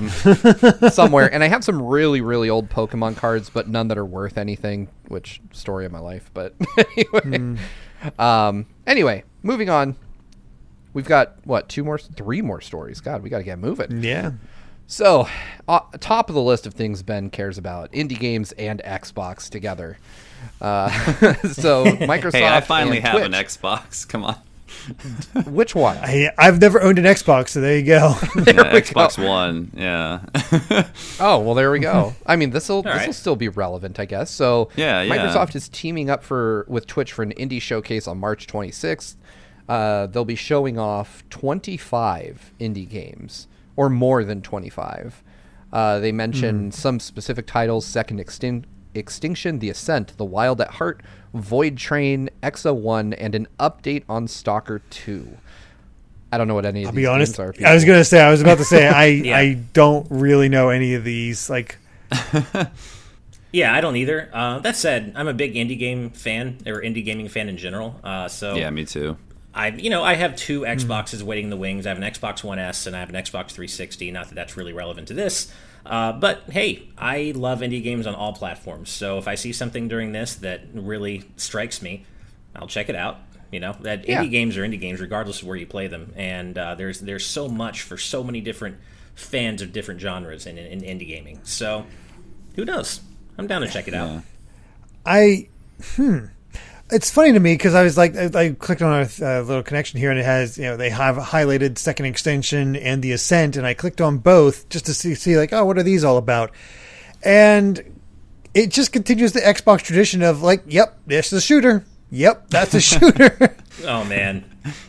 somewhere, and I have some really, really old Pokemon cards, but none that are worth anything. Which story of my life? But anyway, anyway, moving on. we've got what, three more stories. God, we got to get moving. Yeah. So, top of the list of things Ben cares about: indie games and Xbox together. So Microsoft. Hey, I finally and have Twitch. an Xbox. Come on. Which one? I've never owned an Xbox, so there you go. Yeah, Xbox One. Yeah. Oh, well, there we go. I mean, this will right. still be relevant, I guess. So, Yeah. Microsoft is teaming up with Twitch for an indie showcase on March 26th. They'll be showing off 25 indie games, or more than 25. They mention some specific titles: Second Extinction, The Ascent, The Wild at Heart, Void Train, Exo 1, and an update on Stalker 2. I don't know what any of I'll these be honest. games are. I was about to say, I Yeah. don't really know any of these. Like, Yeah, I don't either. That said, I'm a big indie game fan, or indie gaming fan in general. So Yeah, me too. I have two Xboxes waiting in the wings. I have an Xbox One S and I have an Xbox 360. Not that that's really relevant to this, but hey, I love indie games on all platforms. So if I see something during this that really strikes me, I'll check it out. That Yeah. indie games are indie games, regardless of where you play them. And there's so much for so many different fans of different genres in indie gaming. So who knows? I'm down to check it out. It's funny to me because I was like, I clicked on a little connection here, and it has, they have highlighted Second Extinction and The Ascent, and I clicked on both just to see like, oh, what are these all about? And it just continues the Xbox tradition of like, yep, this is a shooter. Yep, that's a shooter. Oh man.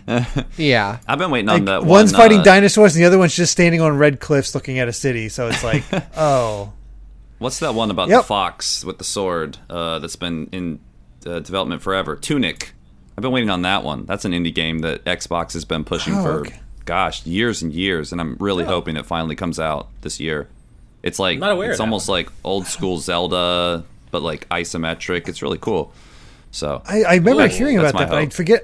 Yeah. I've been waiting on that one. One's fighting dinosaurs, and the other one's just standing on red cliffs looking at a city. So it's like, oh. What's that one about the fox with the sword that's been in development forever? Tunic. I've been waiting on that one. That's an indie game that Xbox has been pushing for, years and years, and I'm really hoping it finally comes out this year. It's like, not aware of it's that almost one. like old school Zelda, but like isometric. It's really cool. So I remember hearing that's about my that, but I hope. forget.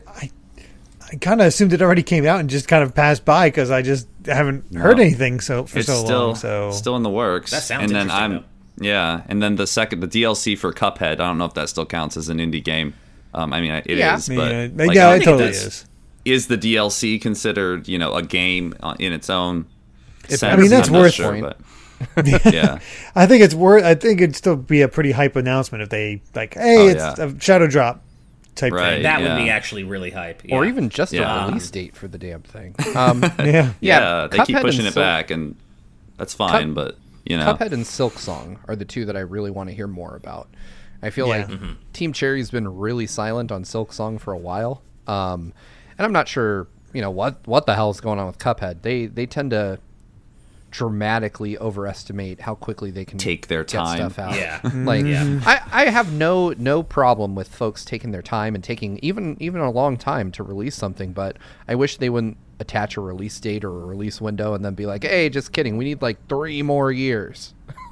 I kind of assumed it already came out and just kind of passed by because I just haven't heard anything for It's so still long. So still in the works. That sounds and then interesting, Yeah, and then the DLC for Cuphead. I don't know if that still counts as an indie game. I mean, it is, Yeah. but yeah, like, yeah, I it don't totally think is. Is the DLC considered, a game in its own sense? I mean, that's I'm not worth sure, it. but yeah. I think it'd still be a pretty hype announcement if they like, hey, it's a shadow drop type Right. thing. That would Yeah. be actually really hype. Or Yeah. even just Yeah. a release date for the damn thing. Yeah. Yeah, they keep Cuphead pushing and it back, and that's fine, but, Cuphead and Silksong are the two that I really want to hear more about. I feel Yeah. like Team Cherry's been really silent on Silksong for a while, and I'm not sure, what the hell is going on with Cuphead. They tend to dramatically overestimate how quickly they can Take their get time. stuff out. Yeah. Like Yeah. I have no problem with folks taking their time and taking even a long time to release something, but I wish they wouldn't attach a release date or a release window and then be like, hey, just kidding, we need like 3 more years.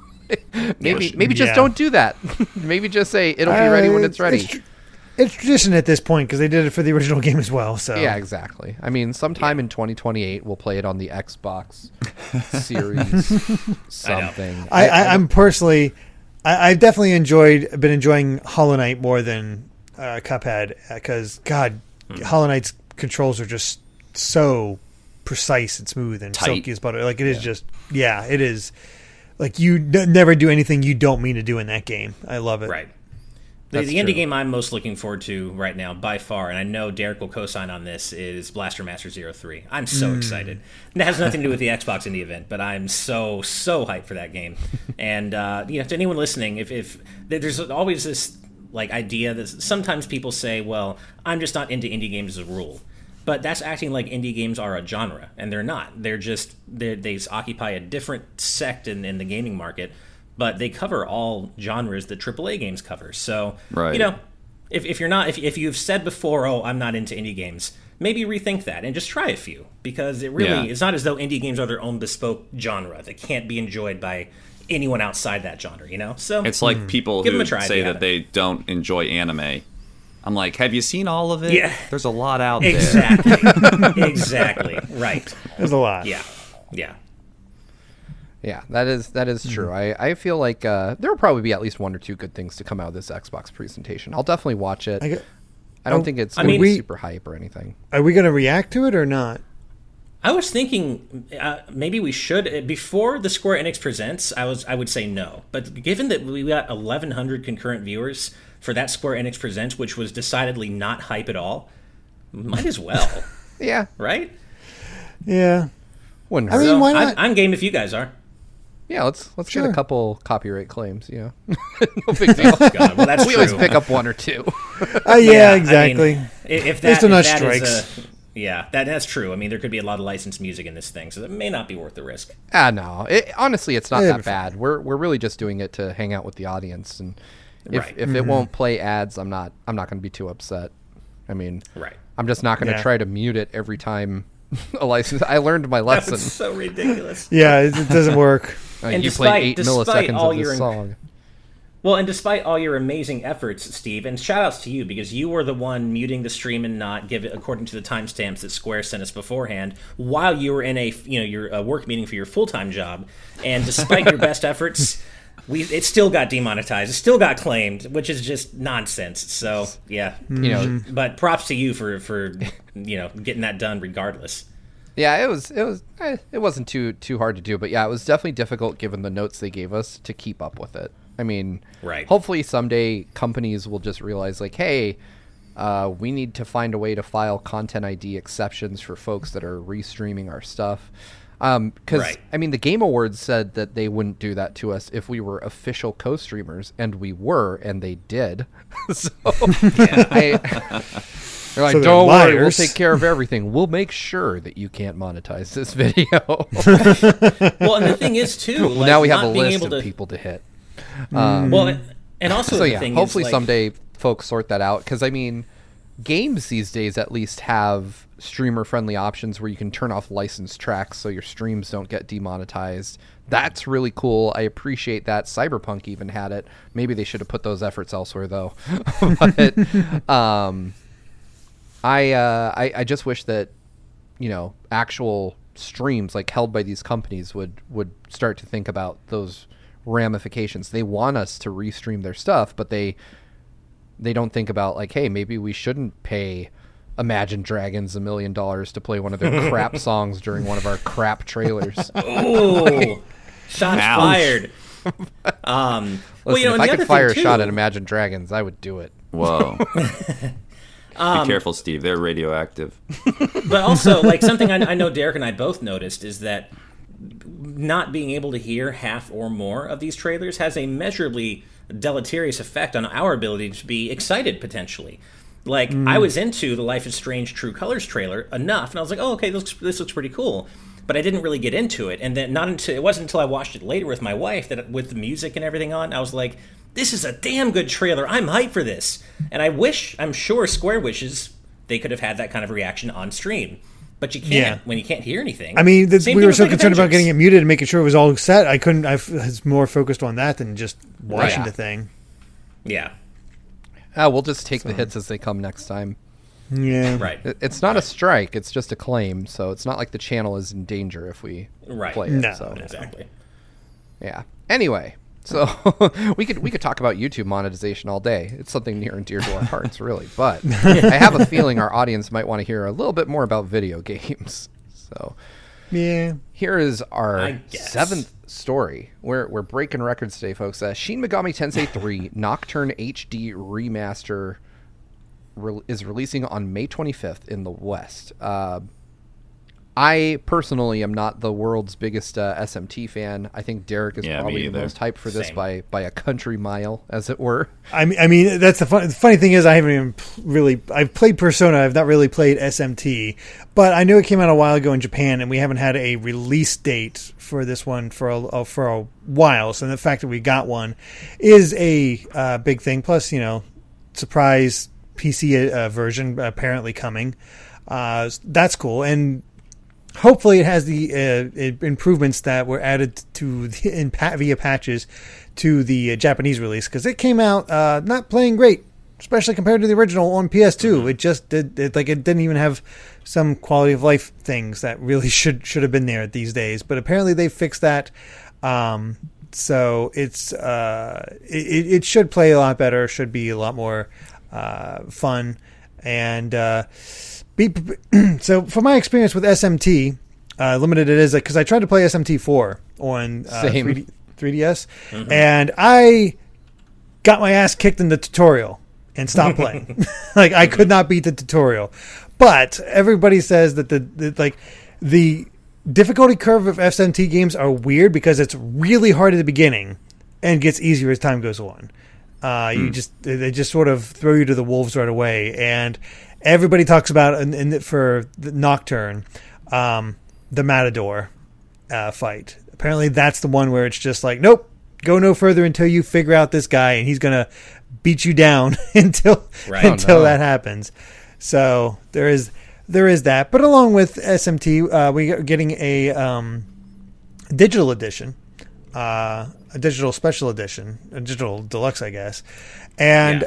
maybe just Yeah. don't do that. Maybe just say it'll be ready when it's ready. It's tradition at this point because they did it for the original game as well. So Yeah, exactly. I mean, sometime in 2028 we'll play it on the Xbox Series something. I'm personally, I've definitely been enjoying Hollow Knight more than Cuphead because God, Hollow Knight's controls are just so precise and smooth and Tight. silky as butter. Like it is just, it is. Like you never do anything you don't mean to do in that game. I love it. Right. The That's indie true. game I'm most looking forward to right now, by far, and I know Derek will co-sign on this, is Blaster Master 03. I'm so excited. And it has nothing to do with the Xbox indie event, but I'm so hyped for that game. And to anyone listening, if there's always this like idea that sometimes people say, well, I'm just not into indie games as a rule. But that's acting like indie games are a genre, and they're not. They occupy a different sect in the gaming market, but they cover all genres that AAA games cover. So, Right. if you've said before, oh, I'm not into indie games, maybe rethink that and just try a few, because it's not as though indie games are their own bespoke genre that can't be enjoyed by anyone outside that genre. So It's like people Give 'em who a try if say you that haven't. they don't enjoy anime. I'm like, have you seen all of it? Yeah. There's a lot out there. Exactly, right. There's a lot. Yeah. Yeah, that is true. I feel like there will probably be at least 1 or 2 good things to come out of this Xbox presentation. I'll definitely watch it. I don't think it's I going to mean, be super hype or anything. Are we going to react to it or not? I was thinking maybe we should before the Square Enix Presents. I would say no, but given that we got 1,100 concurrent viewers for that Square Enix Presents, which was decidedly not hype at all, might as well. Yeah. Right? Yeah. Wouldn't I hurt. mean, why not? I'm game if you guys are. Yeah, let's Sure. get a couple copyright claims, no big deal. God, well, that's We true. always pick up one or two. Yeah, I exactly. mean, if Based that, on if our that is strikes. that's true. I mean, there could be a lot of licensed music in this thing, so it may not be worth the risk. No. Honestly, it's not Yeah, that but- bad. We're really just doing it to hang out with the audience, and if Right. if it won't play ads, I'm not going to be too upset. I mean, Right. I'm just not going to Yeah. try to mute it every time a license. I learned my lesson. That's so ridiculous. Yeah, it doesn't work. And You despite- played 8 despite milliseconds all of your this song. Well, and despite all your amazing efforts, Steve, and shout-outs to you, because you were the one muting the stream and not give it according to the timestamps that Square sent us beforehand, while you were in your work meeting for your full-time job. And despite your best efforts, it still got demonetized. It still got claimed, which is just nonsense. So, yeah. But props to you for getting that done regardless. Yeah, it wasn't too hard to do, but yeah, it was definitely difficult given the notes they gave us to keep up with it. I mean, Right. hopefully someday companies will just realize like, hey, we need to find a way to file Content ID exceptions for folks that are restreaming our stuff. Because Right. I mean, the Game Awards said that they wouldn't do that to us if we were official co-streamers, and we were, and they did. So they're like, So they're don't worry, we'll liars." take care of everything. We'll make sure that you can't monetize this video. Well, and the thing is, too, Well, now we have a not being list able of to, people to hit. Well, and also So the yeah, thing hopefully is, like, someday folks sort that out. Because I mean, games these days at least have streamer-friendly options where you can turn off licensed tracks so your streams don't get demonetized. That's really cool. I appreciate that. Cyberpunk even had it. Maybe they should have put those efforts elsewhere though. But I just wish that actual streams like held by these companies would start to think about those ramifications. They want us to restream their stuff, but they don't think about like, hey, maybe we shouldn't pay Imagine Dragons $1 million to play one of their crap songs during one of our crap trailers. Oh, shots Ouch. fired. Listen, and if I the could other fire a thing, shot too- at Imagine Dragons, I would do it. Whoa. Be careful, Steve. They're radioactive. But also, like, something I know Derek and I both noticed is that not being able to hear half or more of these trailers has a measurably deleterious effect on our ability to be excited, potentially. Like, I was into the Life is Strange True Colors trailer enough, and I was like, oh, okay, this looks pretty cool. But I didn't really get into it, and then it wasn't until I watched it later with my wife, that with the music and everything on, I was like, this is a damn good trailer. I'm hyped for this. And I'm sure Square wishes they could have had that kind of reaction on stream. But you can't Yeah. when you can't hear anything. I mean, Same we thing were with, so like, concerned about Avengers. getting it muted and making sure it was all set. I was more focused on that than just watching Right. the thing. Yeah, We'll just take the hits as they come next time. Yeah. right. It's not a strike; it's just a claim. So it's not like the channel is in danger if we Right. play it. No, so. no. Exactly. Yeah. Anyway, so we could talk about YouTube monetization all day. It's something near and dear to our hearts, really. But I have a feeling our audience might want to hear a little bit more about video games. So Yeah. here is our I guess. 7th story. We're breaking records today, folks. Shin Megami Tensei 3 Nocturne HD Remaster is releasing on May 25th in the West. I personally am not the world's biggest SMT fan. I think Derek is Yeah, me probably the either. most hyped for this Same. by a country mile, as it were. I mean, that's the funny thing is I haven't even really. I've played Persona. I've not really played SMT, but I know it came out a while ago in Japan, and we haven't had a release date for this one for a while. So the fact that we got one is a big thing. Plus, surprise PC version apparently coming. That's cool, and hopefully it has the improvements that were added to via patches to the Japanese release, because it came out not playing great, especially compared to the original on PS2. It just it didn't even have some quality of life things that really should have been there these days. But apparently they fixed that. So it's it should play a lot better, should be a lot more fun. And so, from my experience with SMT, limited it is because I tried to play SMT4 on 3DS, and I got my ass kicked in the tutorial and stopped playing. Like, I could not beat the tutorial. But everybody says that the difficulty curve of SMT games are weird because it's really hard at the beginning and gets easier as time goes on. They just sort of throw you to the wolves right away. And everybody talks about for the Nocturne, the Matador fight. Apparently, that's the one where it's just like, nope, go no further until you figure out this guy, and he's gonna beat you down until that happens. So there is that. But along with SMT, we are getting a digital edition, a digital special edition, a digital deluxe, I guess. And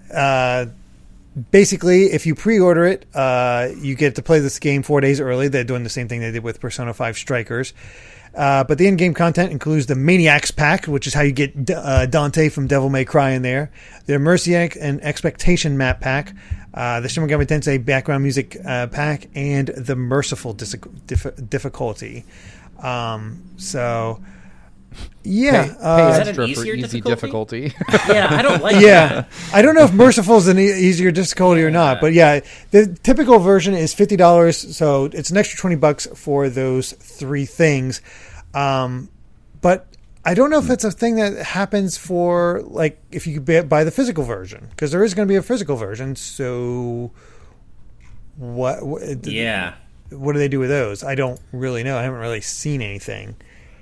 basically, if you pre-order it, you get to play this game 4 days early. They're doing the same thing they did with Persona 5 Strikers. But the in-game content includes the Maniacs Pack, which is how you get Dante from Devil May Cry in there, the Mercy and Expectation Map Pack, the Shin Megami Tensei Background Music Pack, and the Merciful Difficulty. So... Yeah, is that extra an easier for easy difficulty. Yeah, I don't like yeah, that. I don't know if Merciful is an easier difficulty or not, but yeah, the typical version is $50, so it's an extra $20 for those three things. But I don't know if it's a thing that happens for, like, if you buy the physical version, because there is going to be a physical version. So what do they do with those? I don't really know. I haven't really seen anything.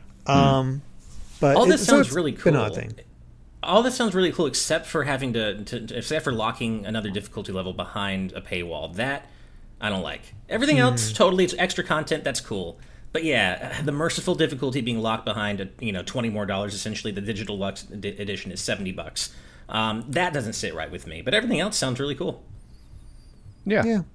But all this sounds really cool. Thing. All this sounds really cool, except for having except for locking another difficulty level behind a paywall. That I don't like. Everything else, totally, it's extra content. That's cool. But yeah, the merciful difficulty being locked behind $20 more. Essentially, the digital deluxe edition is $70. That doesn't sit right with me. But everything else sounds really cool. Yeah.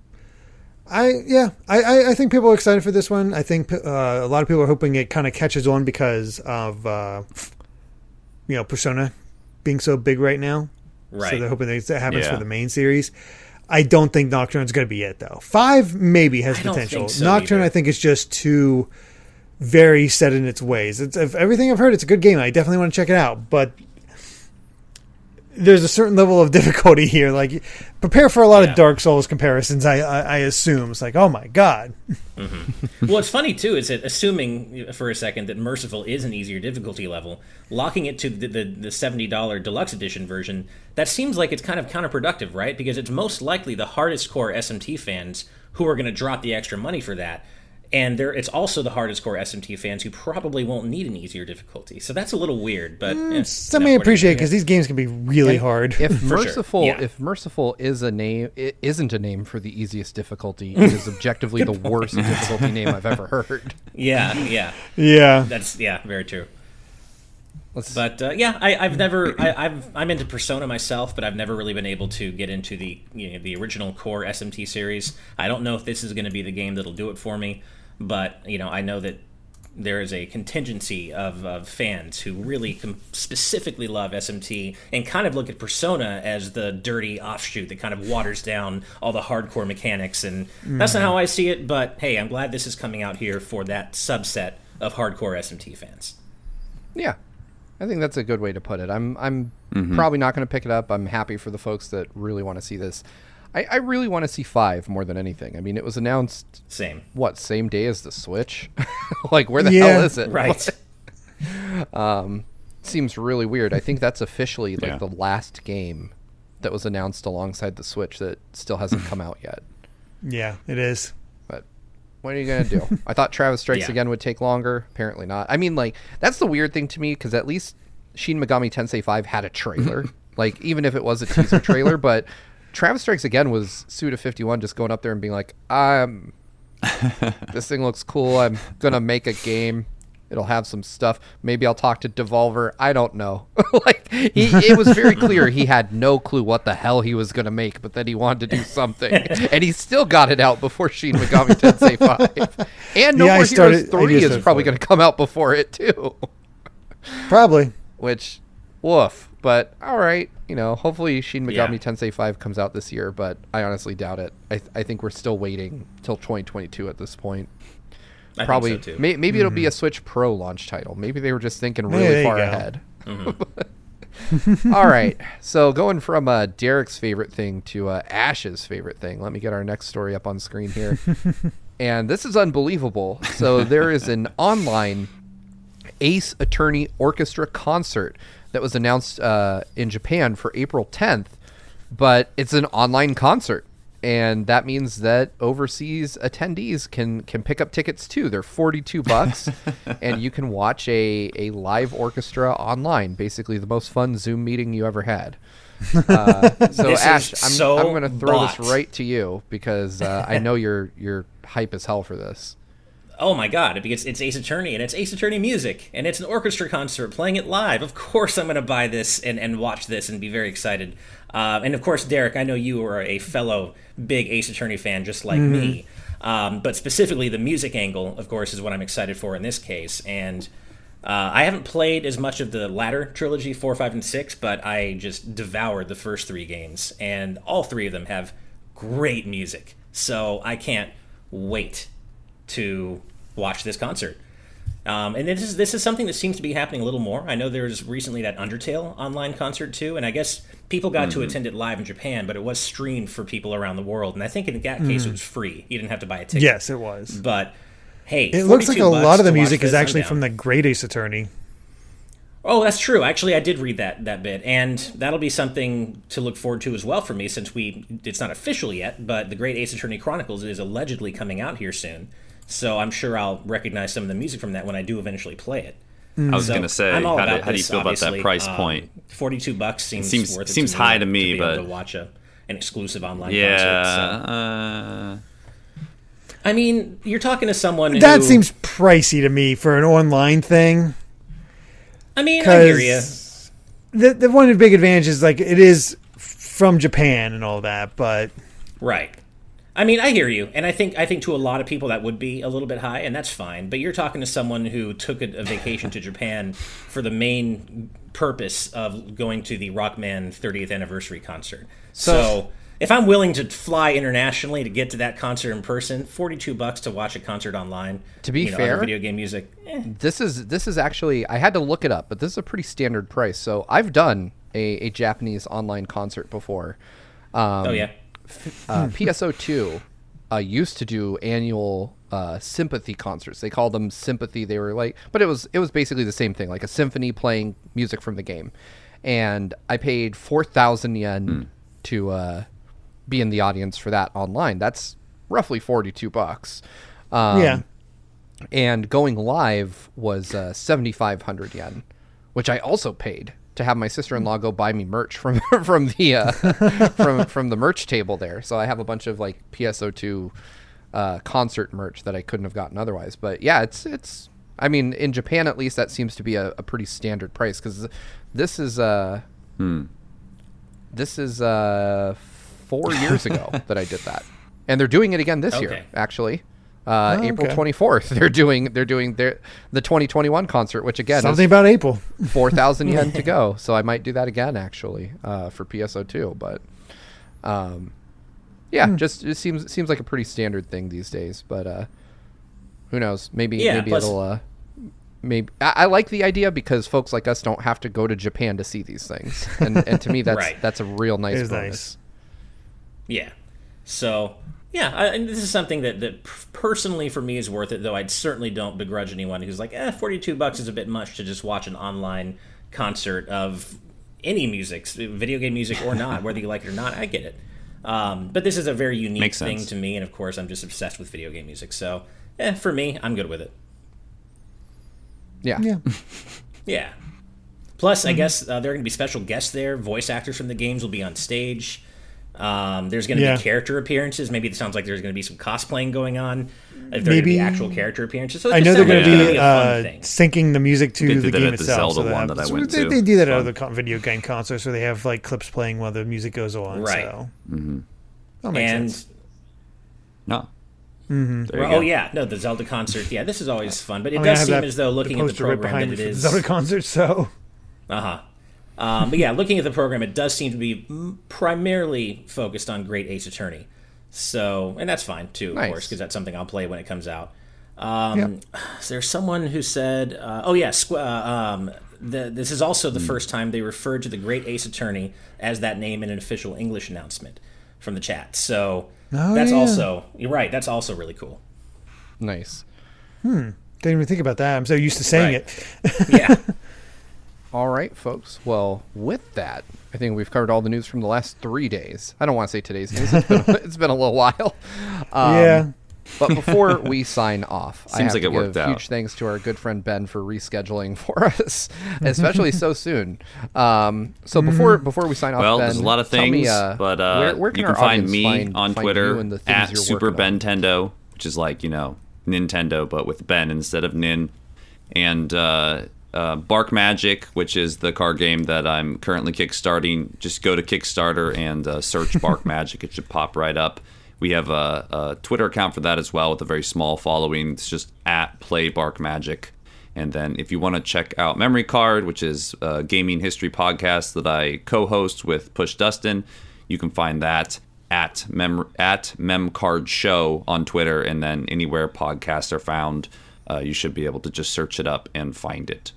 I think people are excited for this one. I think a lot of people are hoping it kind of catches on because of Persona being so big right now. Right. So they're hoping that happens for the main series. I don't think Nocturne's going to be it, though. 5 maybe has potential. Think so Nocturne, either. I think, is just too very set in its ways. If everything I've heard, it's a good game. I definitely want to check it out, but there's a certain level of difficulty here. Like, prepare for a lot of Dark Souls comparisons, I assume. It's like, oh my God. Mm-hmm. Well, it's funny, too, is that assuming for a second that Merciful is an easier difficulty level, locking it to the $70 deluxe edition version, that seems like it's kind of counterproductive, right? Because it's most likely the hardest core SMT fans who are going to drop the extra money for that. And it's also the hardest core SMT fans who probably won't need an easier difficulty. So that's a little weird, but some may appreciate because these games can be really hard. If Merciful is a name, it isn't a name for the easiest difficulty. It is objectively the worst difficulty name I've ever heard. Yeah. That's very true. But I'm into Persona myself, but I've never really been able to get into the original core SMT series. I don't know if this is going to be the game that'll do it for me. But, I know that there is a contingency of fans who really specifically love SMT and kind of look at Persona as the dirty offshoot that kind of waters down all the hardcore mechanics. And that's not how I see it, but hey, I'm glad this is coming out here for that subset of hardcore SMT fans. Yeah, I think that's a good way to put it. I'm probably not going to pick it up. I'm happy for the folks that really want to see this. I really want to see 5 more than anything. I mean, it was announced same day as the Switch? Like, where the hell is it? Right. Seems really weird. I think that's officially the last game that was announced alongside the Switch that still hasn't come out yet. Yeah, it is. But what are you going to do? I thought Travis Strikes Again would take longer. Apparently not. I mean, that's the weird thing to me, because at least Shin Megami Tensei 5 had a trailer. Even if it was a teaser trailer, but Travis Strikes Again was Suda51 just going up there and being like, this thing looks cool. I'm going to make a game. It'll have some stuff. Maybe I'll talk to Devolver. I don't know. It was very clear he had no clue what the hell he was going to make, but then he wanted to do something. And he still got it out before Shin Megami Tensei 5. And No More Heroes 3 is probably going to come out before it, too. Probably. Which, woof. but all right, hopefully Shin Megami Yeah. Tensei 5 comes out this year, but I honestly doubt it. I think we're still waiting till 2022 at this point. I Probably, think so too. maybe it'll be a Switch Pro launch title. Maybe they were just thinking there really you far go. ahead. All right, so going from Derek's favorite thing to Ash's favorite thing, let me get our next story up on screen here. And this is unbelievable. So there is an online Ace Attorney Orchestra concert that was announced in Japan for April 10th, but it's an online concert. And that means that overseas attendees can pick up tickets too. They're $42, and you can watch a live orchestra online. Basically, the most fun Zoom meeting you ever had. So This Ash, is I'm going to throw bot. this right to you because I know you're hype as hell for this. Oh my god, because it's Ace Attorney, and it's Ace Attorney music, and it's an orchestra concert playing it live. Of course I'm going to buy this and watch this and be very excited. And of course, Derek, I know you are a fellow big Ace Attorney fan just like me. But specifically the music angle, of course, is what I'm excited for in this case. And I haven't played as much of the latter trilogy, 4, 5, and 6, but I just devoured the first 3 games, and all 3 of them have great music. So I can't wait to watch this concert. And this is something that seems to be happening a little more. I know there was recently that Undertale online concert too, and I guess people got to attend it live in Japan, but it was streamed for people around the world. And I think in that case it was free. You didn't have to buy a ticket. Yes, it was. But hey, It looks like a lot of the $42 music to watch is this, actually I'm down. from the Great Ace Attorney. Oh, that's true. Actually, I did read that bit, and that'll be something to look forward to as well for me, since it's not official yet, but the Great Ace Attorney Chronicles is allegedly coming out here soon. So I'm sure I'll recognize some of the music from that when I do eventually play it. I was So going to say, I'm all how about do you this, feel about that obviously. price point? $42 Seems worth it. seems high to me, to be able but to watch an exclusive online concert. yeah, So. I mean, you're talking to someone That who, seems pricey to me for an online thing. I mean, I hear you. Because the one big advantage is like it is from Japan and all that, but Right. I mean, I hear you, and I think to a lot of people that would be a little bit high, and that's fine. But you're talking to someone who took a vacation to Japan for the main purpose of going to the Rockman 30th anniversary concert. So if I'm willing to fly internationally to get to that concert in person, $42 to watch a concert online. To be other fair, video game music. This is actually, I had to look it up, but this is a pretty standard price. So I've done a Japanese online concert before. Oh yeah. PSO2 used to do annual sympathy concerts. They called them sympathy. They were like, but it was basically the same thing, like a symphony playing music from the game. And I paid 4,000 yen to be in the audience for that online. That's roughly $42. yeah. And going live was 7,500 yen, which I also paid to have my sister-in-law go buy me merch from the from the merch table there. So I have a bunch of like PSO2 concert merch that I couldn't have gotten otherwise. But yeah, it's I mean, in Japan at least that seems to be a pretty standard price, because this is 4 years ago that I did that, and they're doing it again this year Okay. actually. April okay. 24th, they're doing the 2021 concert, which again Something is about April. 4,000 yen to go. So I might do that again actually for PSO2. But yeah, just it seems like a pretty standard thing these days. But who knows? Maybe Plus- it'll. Maybe I like the idea because folks like us don't have to go to Japan to see these things, and to me that's Right. that's a real nice It is bonus. nice. Yeah. So, yeah, and this is something that personally for me is worth it, though I certainly don't begrudge anyone who's like, $42 is a bit much to just watch an online concert of any music, video game music or not, whether you like it or not. I get it. But this is a very unique Makes thing sense. to me, and of course I'm just obsessed with video game music. So, for me, I'm good with it. Yeah. Yeah. Yeah. Plus, I guess there are going to be special guests there. Voice actors from the games will be on stage. There's going to Yeah. be character appearances. Maybe it sounds like there's going to be some cosplaying going on. If there are going to be Maybe- actual character appearances. So it I just know they're sounds going like to it's be gonna a fun thing. syncing the music to They the did that game at the itself. Zelda so one that I went they, to. They do that at Fun. other video game concerts where they have like clips playing while the music goes on. Right. So. That makes And sense. No. There you well, go. oh yeah, no, the Zelda concert. Yeah, this is always fun, but it I mean, I does have seem that- as though looking at the poster right program behind that me it for the is. Zelda concert. So But yeah, looking at the program, it does seem to be primarily focused on Great Ace Attorney. So, and that's fine too, of course, because that's something I'll play when it comes out. There's someone who said, this is also the first time they referred to the Great Ace Attorney as that name in an official English announcement from the chat. So also, you're right, that's also really cool. Nice. Didn't even think about that. I'm so used to saying it. Yeah. All right, folks. Well, with that, I think we've covered all the news from the last 3 days. I don't want to say today's news. It's been a little while. Yeah. But before we sign off, I have like to it worked give out. huge thanks to our good friend Ben for rescheduling for us, especially so soon. So before we sign off, Well, Ben, there's a lot of tell things, me, but where can you our can find audience me on find Twitter you and the things at you're Super working on? Bentendo, which is like, Nintendo, but with Ben instead of Nin. And Bark Magic, which is the card game that I'm currently kickstarting. Just go to Kickstarter and search Bark Magic. It should pop right up. We have a Twitter account for that as well with a very small following. It's just at Play Bark Magic. And then if you want to check out Memory Card, which is a gaming history podcast that I co-host with Push Dustin, you can find that at Memcard Show on Twitter. And then anywhere podcasts are found, you should be able to just search it up and find it.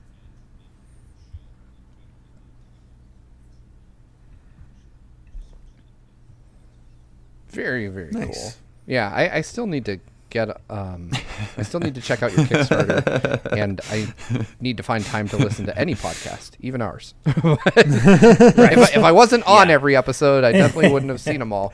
Very, very Nice. cool. Yeah, I still need to get. I still need to check out your Kickstarter, and I need to find time to listen to any podcast, even ours. If I wasn't on every episode, I definitely wouldn't have seen them all.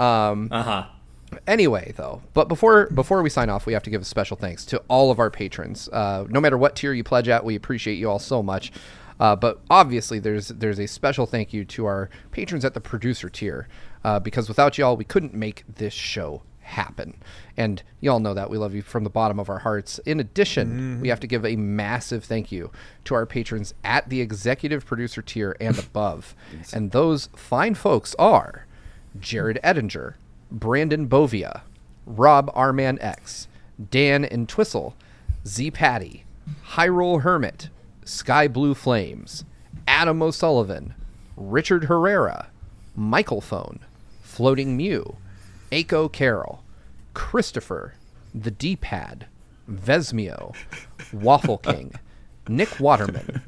Anyway, though, but before we sign off, we have to give a special thanks to all of our patrons. No matter what tier you pledge at, we appreciate you all so much. But obviously, there's a special thank you to our patrons at the producer tier, because without y'all, we couldn't make this show happen. And you all know that. We love you from the bottom of our hearts. In addition, we have to give a massive thank you to our patrons at the executive producer tier and above. And those fine folks are Jared Edinger, Brandon Bovia, Rob Arman X, Dan and Twistle, Z Patty, Hyrule Hermit, Sky Blue Flames, Adam O'Sullivan, Richard Herrera, Michael Phone, Floating Mew, Aiko Carroll, Christopher, The D-Pad, Vesmio, Waffle King, Nick Waterman,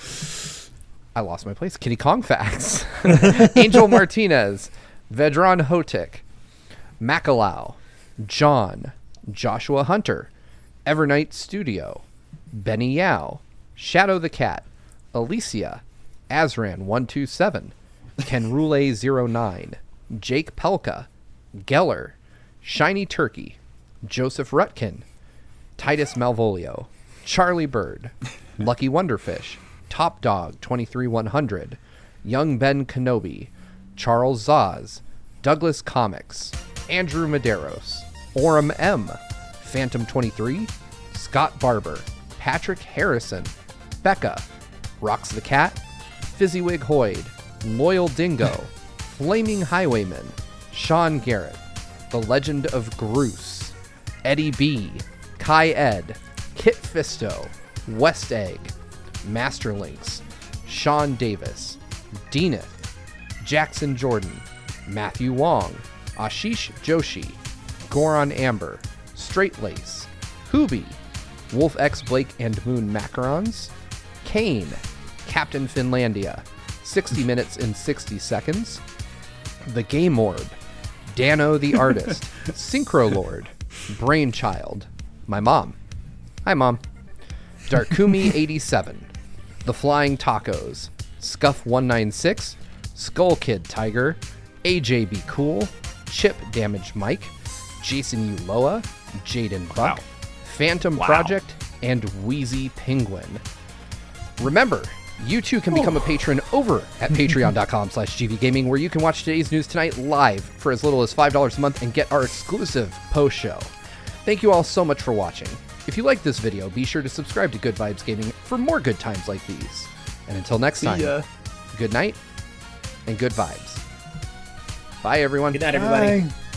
I lost my place, Kitty Kong Facts, Angel Martinez, Vedran Hotik, Macalau, John, Joshua Hunter, Evernight Studio, Benny Yao, Shadow the Cat, Alicia, Azran127, Kenrule09, Jake Pelka, Geller, Shiny Turkey, Joseph Rutkin, Titus Malvolio, Charlie Bird, Lucky Wonderfish, Top Dog 23100, Young Ben Kenobi, Charles Zaz, Douglas Comics, Andrew Medeiros, Orem M, Phantom 23, Scott Barber, Patrick Harrison, Becca, Rocks the Cat, Fizzywig Hoyd, Loyal Dingo, Flaming Highwayman, Sean Garrett, The Legend of Groose, Eddie B, Kai Ed, Kit Fisto, West Egg, Masterlinks, Sean Davis, Deaneth, Jackson Jordan, Matthew Wong, Ashish Joshi, Goron Amber, Straight Lace, Hoobie, Wolf X Blake and Moon Macarons, Kane, Captain Finlandia, 60 Minutes in 60 Seconds, The Game Orb, Dano the Artist, Synchro Lord, Brainchild, my mom. Hi, Mom. Darkumi 87, The Flying Tacos, Scuff 196, Skull Kid Tiger, AJB Cool, Chip Damaged Mike, Jason Uloa, Jaden Buck, Phantom Project, and Wheezy Penguin. Remember, you too can become a patron over at patreon.com/gvgaming, where you can watch today's news tonight live for as little as $5 a month and get our exclusive post show. Thank you all so much for watching. If you like this video, be sure to subscribe to Good Vibes Gaming for more good times like these. And until next time, good night and good vibes. Bye, everyone. Good night, everybody. Bye.